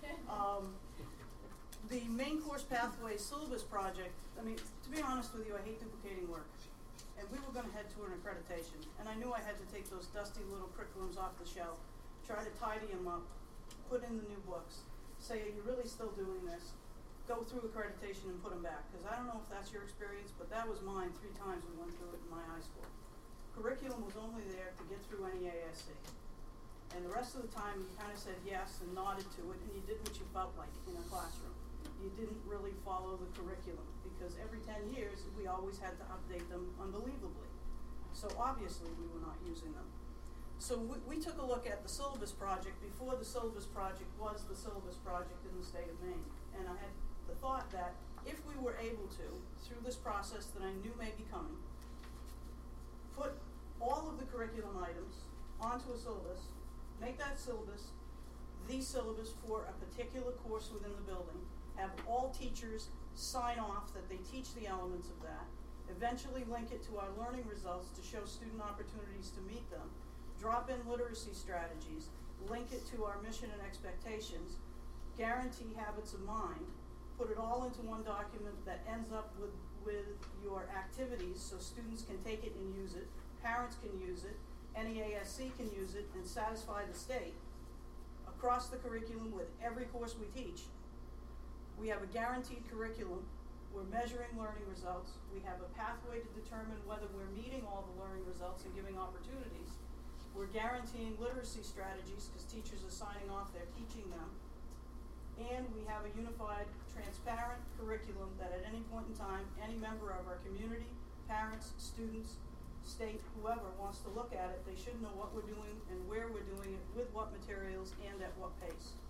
The main course pathway syllabus project, I mean, to be honest with you, I hate duplicating work. And we were going to head to an accreditation. And I knew I had to take those dusty little curriculums off the shelf, try to tidy them up, put in the new books, say, you're really still doing this, go through accreditation and put them back. Because I don't know if that's your experience, but that was mine 3 times we went through it in my high school. Curriculum was only there to get through NEASC. And the rest of the time you kind of said yes and nodded to it, and you did what you felt like in a classroom. You didn't really follow the curriculum, because every 10 years we always had to update them unbelievably. So obviously we were not using them. So we took a look at the syllabus project before the syllabus project was the syllabus project in the state of Maine. And I had the thought that if we were able to, through this process that I knew may be coming, put all of the curriculum items onto a syllabus, make that syllabus the syllabus for a particular course within the building, have all teachers sign off that they teach the elements of that, eventually link it to our learning results to show student opportunities to meet them, drop in literacy strategies, link it to our mission and expectations, guarantee habits of mind, put it all into one document that ends up with your activities so students can take it and use it, parents can use it, NEASC can use it, and satisfy the state across the curriculum with every course we teach. We have a guaranteed curriculum. We're measuring learning results. We have a pathway to determine whether we're meeting all the learning results and giving opportunities. We're guaranteeing literacy strategies because teachers are signing off they're teaching them. And we have a unified, transparent curriculum that at any point in time, any member of our community, parents, students, state, whoever wants to look at it, they should know what we're doing and where we're doing it, with what materials, and at what pace.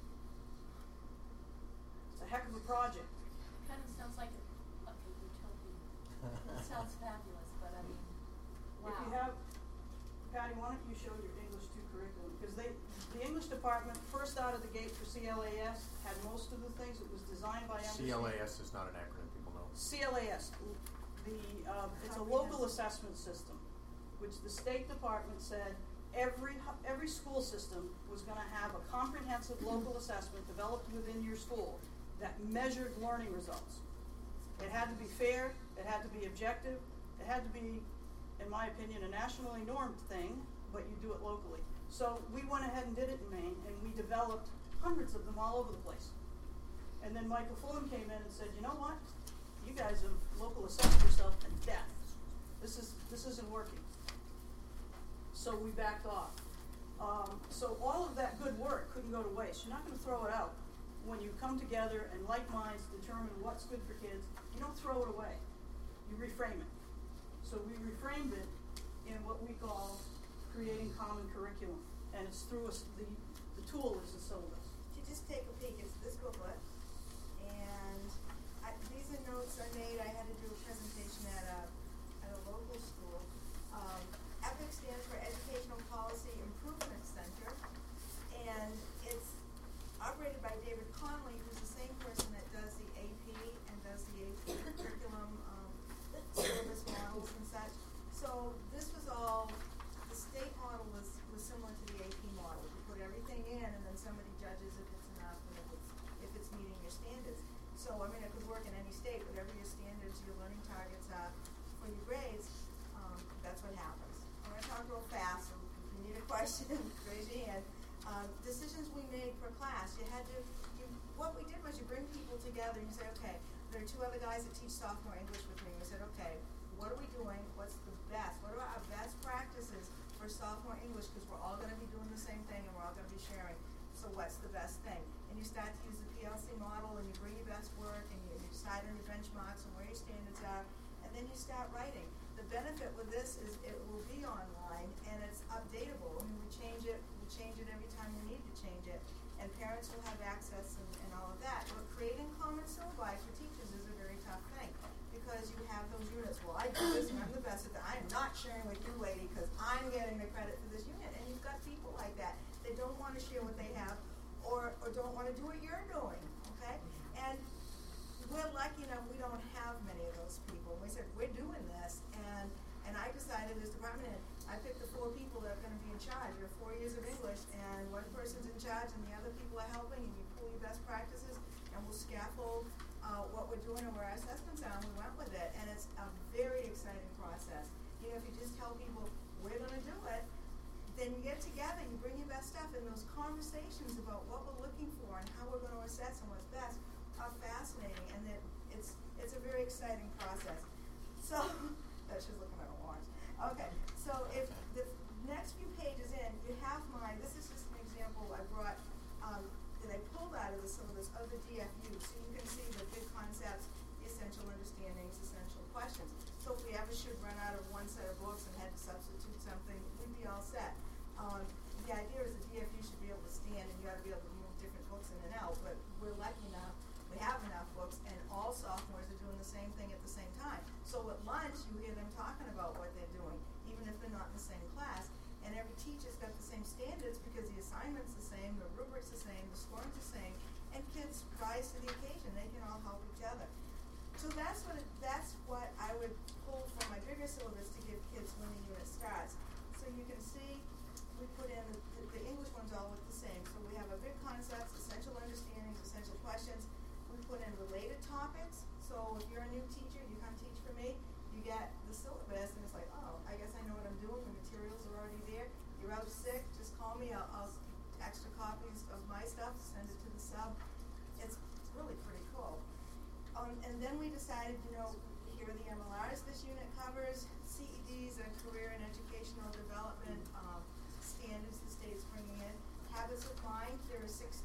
It's a heck of a project. Kind of sounds like a utopia. It sounds fabulous, but I mean, wow. If you have, Patty, why don't you show your English 2 curriculum? Because the English department, first out of the gate for CLAS, had most of the things. It was designed by MSC. CLAS is not an acronym, people know. CLAS, it's a local assessment system, which the State Department said every school system was going to have a comprehensive local assessment developed within your school that measured learning results. It had to be fair, it had to be objective, it had to be, in my opinion, a nationally normed thing, but you do it locally. So we went ahead and did it in Maine, and we developed hundreds of them all over the place. And then Michael Fulham came in and said, you know what? You guys have local assessed yourself to death. This isn't working. So we backed off. So all of that good work couldn't go to waste. You're not going to throw it out. When you come together and like minds determine what's good for kids, you don't throw it away. You reframe it. So we reframed it in what we call creating common curriculum. And it's through the tool is the syllabus. To just take a peek, it's this booklet. And these are notes I made. I had to do a presentation at a local school. EPIC stands for Educational Policy Improvement Center. And it's operated by David Conley, who's the same person that does the AP and does the AP curriculum syllabus models and such. So this was all, the state model was similar to the AP model. You put everything in and then somebody judges if it's enough and if it's meeting your standards. So I mean it could work in any state, whatever your standards, your learning targets are for your grades, that's what happens. I'm going to talk real fast, so if you need a question, raise your hand. Decisions we made per class, what we did was you bring people together and you say, okay, there are 2 other guys that teach sophomore English with me. We said, okay, what are we doing? What's the best? What are our best practices for sophomore English? Because we're all going to be doing the same thing and we're all going to be sharing. So what's the best thing? And you start to use the PLC model and you bring your best work and you decide on your benchmarks and where your standards are, and then you start writing. The benefit with this is it will be online and it's updatable. I mean, we change it every time we need to change it, and parents will have access and all of that. We're creating common syllabi with you, lady, because I'm getting the credit for this unit. And you've got people like that. They don't want to share what they have or don't want to do what you're doing, okay? And we're lucky enough we don't have many of those people. We said, we're doing this, and I decided as department head, I picked the 4 people that are going to be in charge. There are 4 years of English, and one person's in charge, and the other people are helping, and you pull your best practices, and we'll scaffold what we're doing and where our assessments are, and we went with it, and it's a very exciting process. You know, if you just tell people, we're going to do it, then you get together, you bring your best stuff, and those conversations about what we're looking for and how we're going to assess and what's best are fascinating, and it's a very exciting process. So, she's looking at a watch. Okay, so if the next few pages in, you have this is just an example I brought, that I pulled out of the syllabus of the DFU, so you can see the big concepts, the essential understandings, essential questions. So if we ever should run out of one set of books and had to substitute something, we'd be all set. The idea is the DFU should be able to stand, and you ought to be able to move different books in and out, but we're lucky enough, we have enough books, and all sophomores are doing the same thing at the same time. So at lunch, you hear them talking about what they're doing, even if they're not in the same class, and every teacher's got the same standards because the assignment's the same, the rubric's the same, the scoring's the same, and kids rise to the occasion. They can all help each other. So that's what I would pull from my bigger syllabus to give kids when the unit starts. So you can see we put in the English ones all look the same. So we have a big concepts, essential understandings, essential questions. We put in related topics. So if you're a new teacher, you come teach for me, you get the syllabus, and it's like, oh, I guess I know what I'm doing. The materials are already there. You're out sick, just call me. I'll extra copies of my stuff, send it to the sub. It's really pretty cool. And then we decided, here are the MLRs this unit covers, CEDs and career and educational development standards the state's bringing in. Habits of mind, there are 16,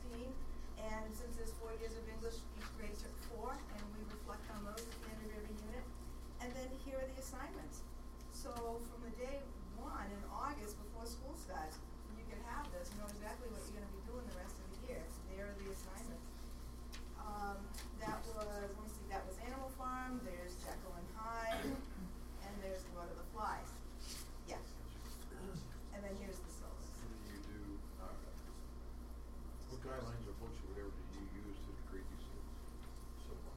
and since there's 4 years of English, each grade took 4, and we reflect on those at the end of every unit. And then here are the assignments. So from the day 1 in August, before school starts, you can have this, know exactly what you're going to be doing the rest of the year. There are the assignments. That was Animal Farm, there's Jekyll and Hyde, and there's Lord of the Flies. Yeah. And then here's the syllabus. And then you do, what guidelines or books or whatever do you use to create these syllabus?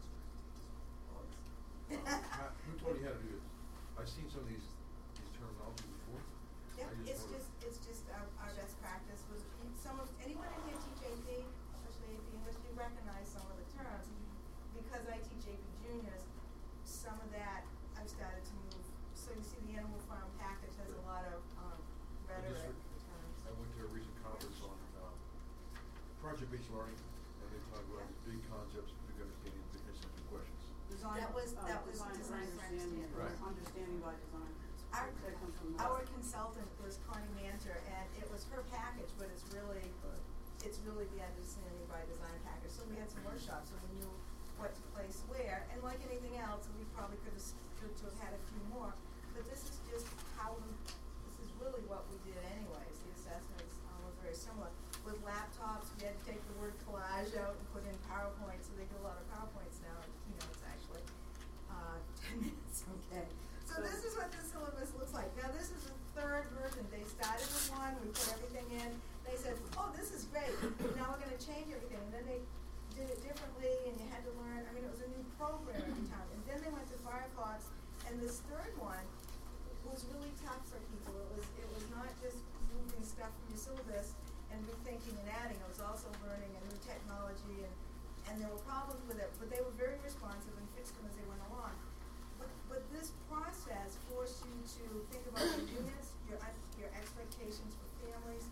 Who told you how to do this? I've seen some of these terminology before. Yeah, it's just our best practice. Anyone in here teach AP, especially AP English, you recognize some of the terms. Because I teach AP Juniors, some of that I've started to move. So you see the Animal Farm package has a lot of rhetoric terms. I went to a recent conference on project-based learning, and they talked about big concepts, big understanding, big essential questions. That was design for understanding. Right. Understanding by design. That comes from Our consultant was Connie Manter, and it was her package, but it's really the understanding by design package. So we had some workshops, so we knew what to place where, and like anything else, we probably could have had a few more, but this is just this is really what we did anyways. The assessments were very similar. With laptops, we had to take the word collage out and put in PowerPoint, so they do a lot of PowerPoints now, and keynotes actually. 10 minutes, okay. So this is what the syllabus looks like. Now this is the 3rd version. They started with 1, we put everything in, they said, oh, this is great, now we're going to change everything, and then they did it differently, and you had to learn. I mean, it was a new program every time. And then they went to Firefox, and this 3rd one was really tough for people. It was not just moving stuff from your syllabus and rethinking and adding. It was also learning a new technology, and there were problems with it. But they were very responsive and fixed them as they went along. But this process forced you to think about your units, your expectations for families.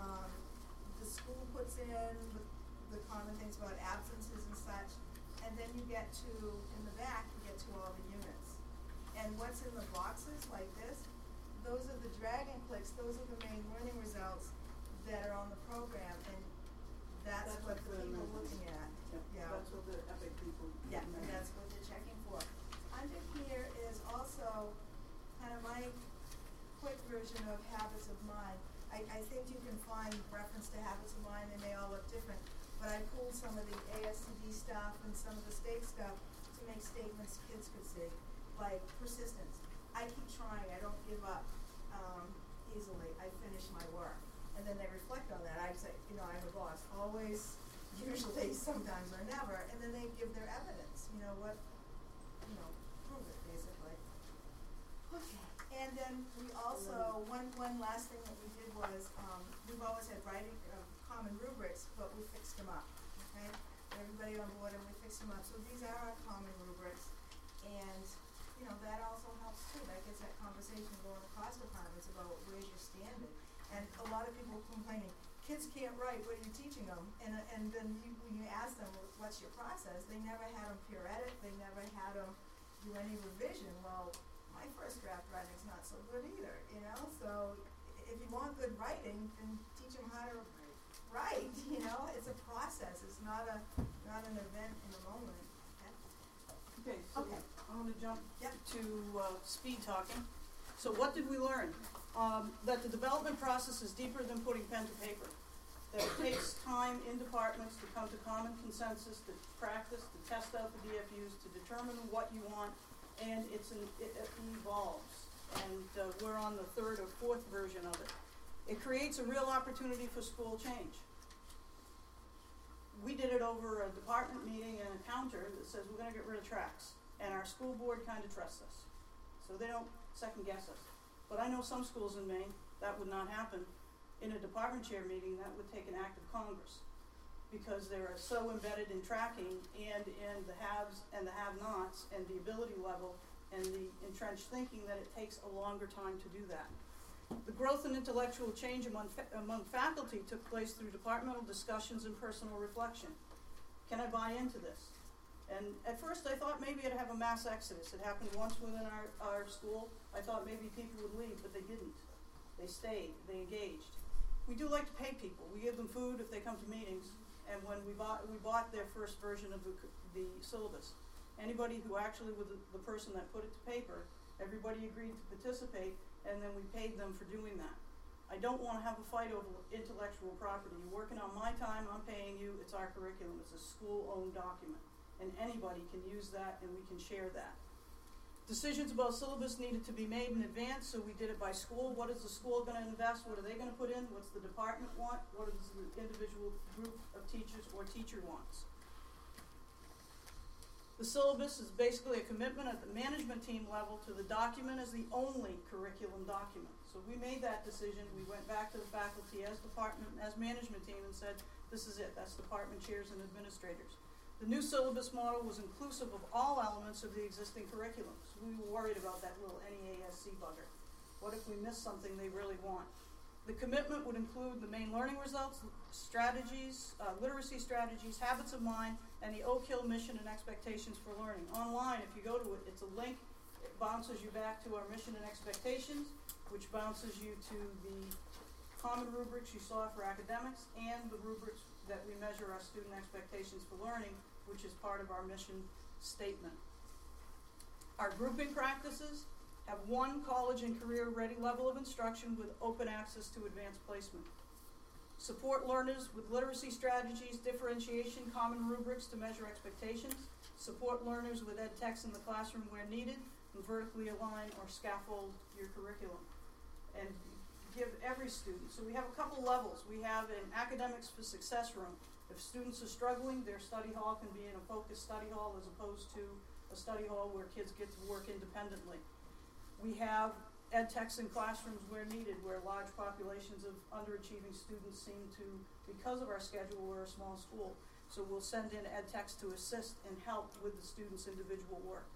The school puts in the common things about absences and such, and then you get to, in the back, you get to all the units. And what's in the boxes like this, those are the drag and clicks, those are the main learning results that are on the program, and that's what the people are looking at. Yeah. That's what the EPIC people. Yeah, and that's what they're checking for. Under here is also kind of my quick version of habits of mind. I think you can find reference to habits of mind, they may all look different, but I pulled some of the ASCD stuff and some of the state stuff to make statements kids could see, like persistence. I keep trying, I don't give up. easily I finish my work. And then they reflect on that. I say, I'm a boss, always, usually, sometimes or never, and then they give their evidence, prove it, basically. Okay, and then we also, one last thing that we did was, we've always had writing, common rubrics, but we fixed them up, okay? Everybody on board and we fixed them up, so these are our common rubrics, and, that also helps too, that gets that conversation going across departments about where's your standard, and a lot of people complaining, kids can't write, what are you teaching them? And then when you ask them, well, what's your process, they never had them peer edit, they never had them do any revision. Well, my first draft writing's not so good either, so if you want good writing, then teach them how to write, it's a process, it's not an event in a moment. Okay, so Okay. I'm going to jump Yep. to speed talking. So what did we learn? That the development process is deeper than putting pen to paper. That it takes time in departments to come to common consensus, to practice, to test out the DFUs, to determine what you want, and it evolves. And we're on the third or fourth version of it. It creates a real opportunity for school change. We did it over a department meeting and a counter that says we're going to get rid of tracks. And our school board kind of trusts us. So they don't second guess us. But I know some schools in Maine, that would not happen. In a department chair meeting, that would take an act of Congress. Because they're so embedded in tracking and in the haves and the have-nots and the ability level and the entrenched thinking that it takes a longer time to do that. The growth and intellectual change among faculty took place through departmental discussions and personal reflection. Can I buy into this? And at first I thought maybe it'd have a mass exodus. It happened once within our school. I thought maybe people would leave, but they didn't. They stayed, they engaged. We do like to pay people. We give them food if they come to meetings, and when we bought their first version of the syllabus. Anybody who actually was the person that put it to paper, everybody agreed to participate, and then we paid them for doing that. I don't want to have a fight over intellectual property. You're working on my time, I'm paying you, it's our curriculum. It's a school-owned document. And anybody can use that, and we can share that. Decisions about syllabus needed to be made in advance, so we did it by school. What is the school going to invest? What are they going to put in? What's the department want? What does the individual group of teachers or teacher wants? The syllabus is basically a commitment at the management team level to the document as the only curriculum document. So we made that decision. We went back to the faculty as department, as management team, and said, this is it. That's department chairs and administrators. The new syllabus model was inclusive of all elements of the existing curriculums. We were worried about that little NEASC bugger. What if we miss something they really want? The commitment would include the main learning results, strategies, literacy strategies, habits of mind, and the Oak Hill mission and expectations for learning. Online, if you go to it, it's a link. It bounces you back to our mission and expectations, which bounces you to the common rubrics you saw for academics and the rubrics that we measure our student expectations for learning, which is part of our mission statement. Our grouping practices have one college and career ready level of instruction with open access to advanced placement. Support learners with literacy strategies, differentiation, common rubrics to measure expectations. Support learners with ed techs in the classroom where needed, and vertically align or scaffold your curriculum. And give every student. So we have a couple levels. We have an academics for success room. If students are struggling, their study hall can be in a focused study hall as opposed to a study hall where kids get to work independently. We have ed techs in classrooms where needed, where large populations of underachieving students seem to, because of our schedule, we're a small school. So we'll send in ed techs to assist and help with the students' individual work.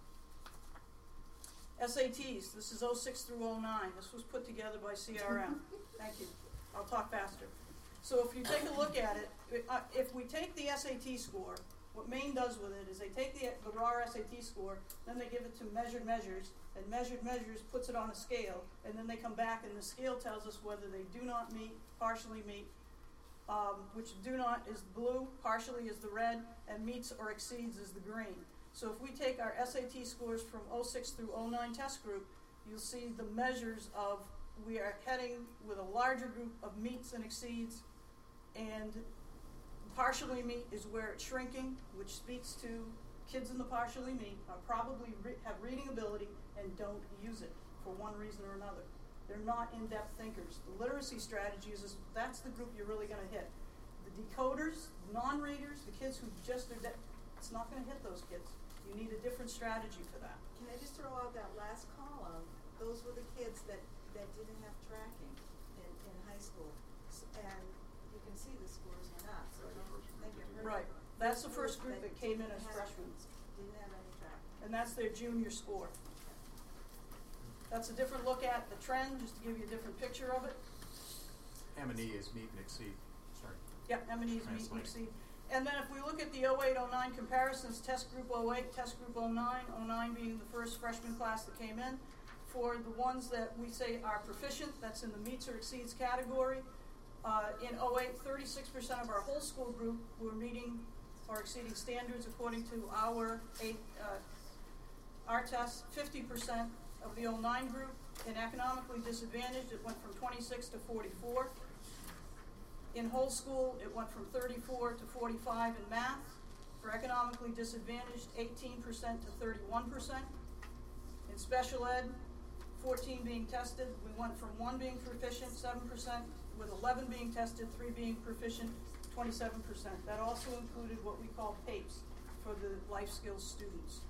SATs, this is 06 through 09. This was put together by CRM. Thank you. I'll talk faster. So if you take a look at it, if we take the SAT score, what Maine does with it is they take the raw SAT score, then they give it to Measured Measures, and Measured Measures puts it on a scale, and then they come back and the scale tells us whether they do not meet, partially meet, which do not is blue, partially is the red, and meets or exceeds is the green. So if we take our SAT scores from 06 through 09 test group, you'll see the measures of we are heading with a larger group of meets and exceeds, and partially meet is where it's shrinking, which speaks to kids in the partially meet are probably have reading ability and don't use it for one reason or another. They're not in-depth thinkers. The literacy strategies that's the group you're really going to hit. The decoders, non-readers, the kids who just are it's not going to hit those kids. You need a different strategy for that. Can I just throw out that last column? Those were the kids that didn't have tracking in high school. And you can see the scores went up. So I don't think it hurt. Right. That's the first group that came in as freshmen. Didn't have any tracking. And that's their junior score. That's a different look at the trend, just to give you a different picture of it. M&E is meet and exceed. Sorry. Yep, M&E's meet and Translate. exceed. And then if we look at the 08-09 comparisons, test group 08, test group 09, 09 being the first freshman class that came in. For the ones that we say are proficient, that's in the meets or exceeds category. In 08, 36% of our whole school group were meeting or exceeding standards according to our tests. 50% of the 09 group. In economically disadvantaged, it went from 26 to 44. In whole school, it went from 34 to 45 in math. For economically disadvantaged, 18% to 31%. In special ed, 14 being tested, we went from 1 being proficient, 7%, with 11 being tested, 3 being proficient, 27%. That also included what we call PAPES for the life skills students.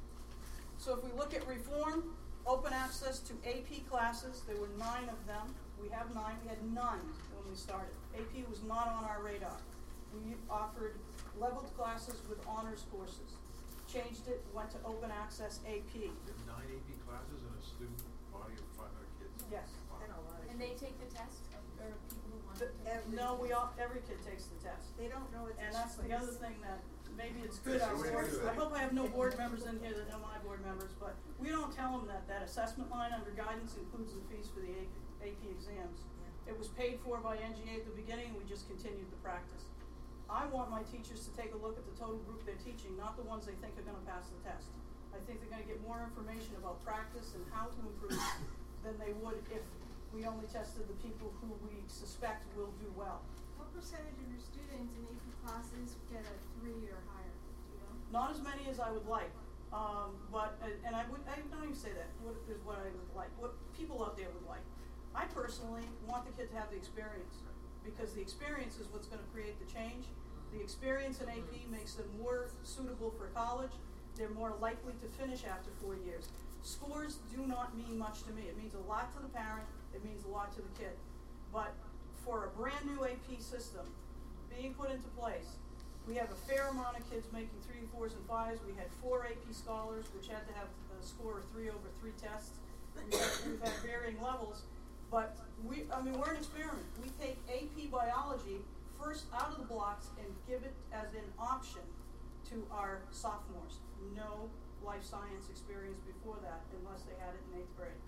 So if we look at reform, open access to AP classes, there were 9 of them. We have 9. We had none when we started. AP was not on our radar. We offered leveled classes with honors courses. Changed it, went to open access AP. You have 9 AP classes and a student body of 500 kids? Yes. Wow. And a lot of And they take the test, or people who want to take it? No, every kid takes the test. They don't know it's And that's the other thing that maybe it's good. That's the way to do I it. hope I have no board members in here that know my board members, but we don't tell them that assessment line under guidance includes the fees for the AP exams. It was paid for by NGA at the beginning, and we just continued the practice. I want my teachers to take a look at the total group they're teaching, not the ones they think are going to pass the test. I think they're going to get more information about practice and how to improve than they would if we only tested the people who we suspect will do well. What percentage of your students in AP classes get a 3 or higher? Do you know? Not as many as I would like, but I don't even say that. What is what I would like? What people out there would like? I personally want the kid to have the experience, because the experience is what's going to create the change. The experience in AP makes them more suitable for college. They're more likely to finish after 4 years. Scores do not mean much to me. It means a lot to the parent. It means a lot to the kid. But for a brand new AP system being put into place, we have a fair amount of kids making 3, 4s, and 5s. We had 4 AP scholars, which had to have a score of 3 over 3 tests. We've had varying levels. But we're an experiment. We take AP biology first out of the blocks and give it as an option to our sophomores. No life science experience before that unless they had it in 8th grade.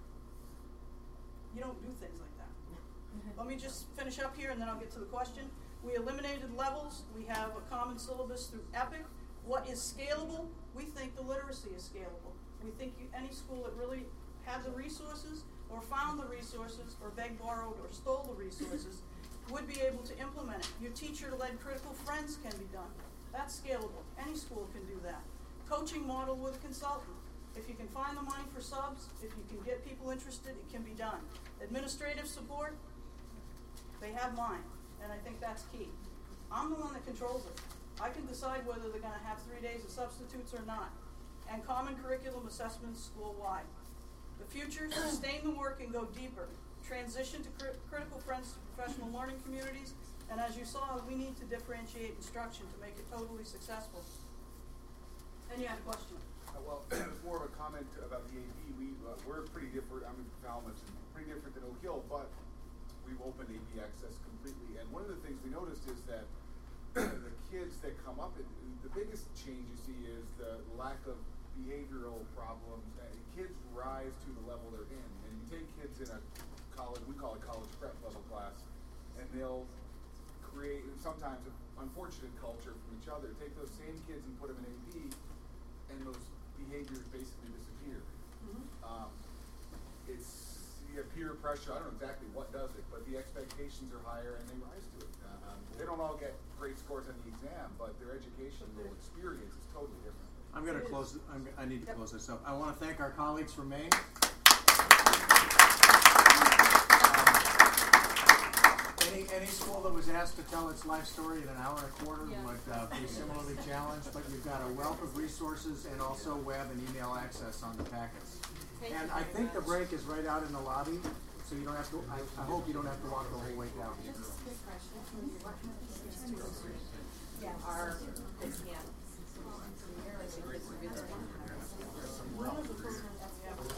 You don't do things like that. Let me just finish up here and then I'll get to the question. We eliminated levels. We have a common syllabus through EPIC. What is scalable? We think the literacy is scalable. We think any school that really had the resources or found the resources or begged, borrowed, or stole the resources would be able to implement it. Your teacher-led critical friends can be done. That's scalable. Any school can do that. Coaching model with a consultant. If you can find the money for subs, if you can get people interested, it can be done. Administrative support, they have mine, and I think that's key. I'm the one that controls it. I can decide whether they're going to have 3 days of substitutes or not. And common curriculum assessments school-wide. The future, sustain the work and go deeper. Transition to critical friends to professional learning communities. And as you saw, we need to differentiate instruction to make it totally successful. And you had a question. Well, more of a comment about the AP. We're pretty different. I'm in Falmouth, pretty different than Oak Hill, but we've opened AP access completely. And one of the things we noticed is that the kids that come up, the biggest change you see is the lack of behavioral problems. Kids rise to the level they're in, and you take kids in a college, we call it college prep level class, and they'll create sometimes an unfortunate culture from each other. Take those same kids and put them in AP, and those behaviors basically disappear. You have peer pressure. I don't know exactly what does it, but the expectations are higher and they rise to it. They don't all get great scores on the exam, but their educational experience is totally different. I'm going to close. I need to close this up. I want to thank our colleagues from Maine. school that was asked to tell its life story in an hour and a quarter Yeah. would be similarly challenged, but you've got a wealth of resources and also web and email access on the packets. Thank And you I very think the much. break is right out in the lobby, so you don't have to, I hope you don't have to walk the whole way down. Good question.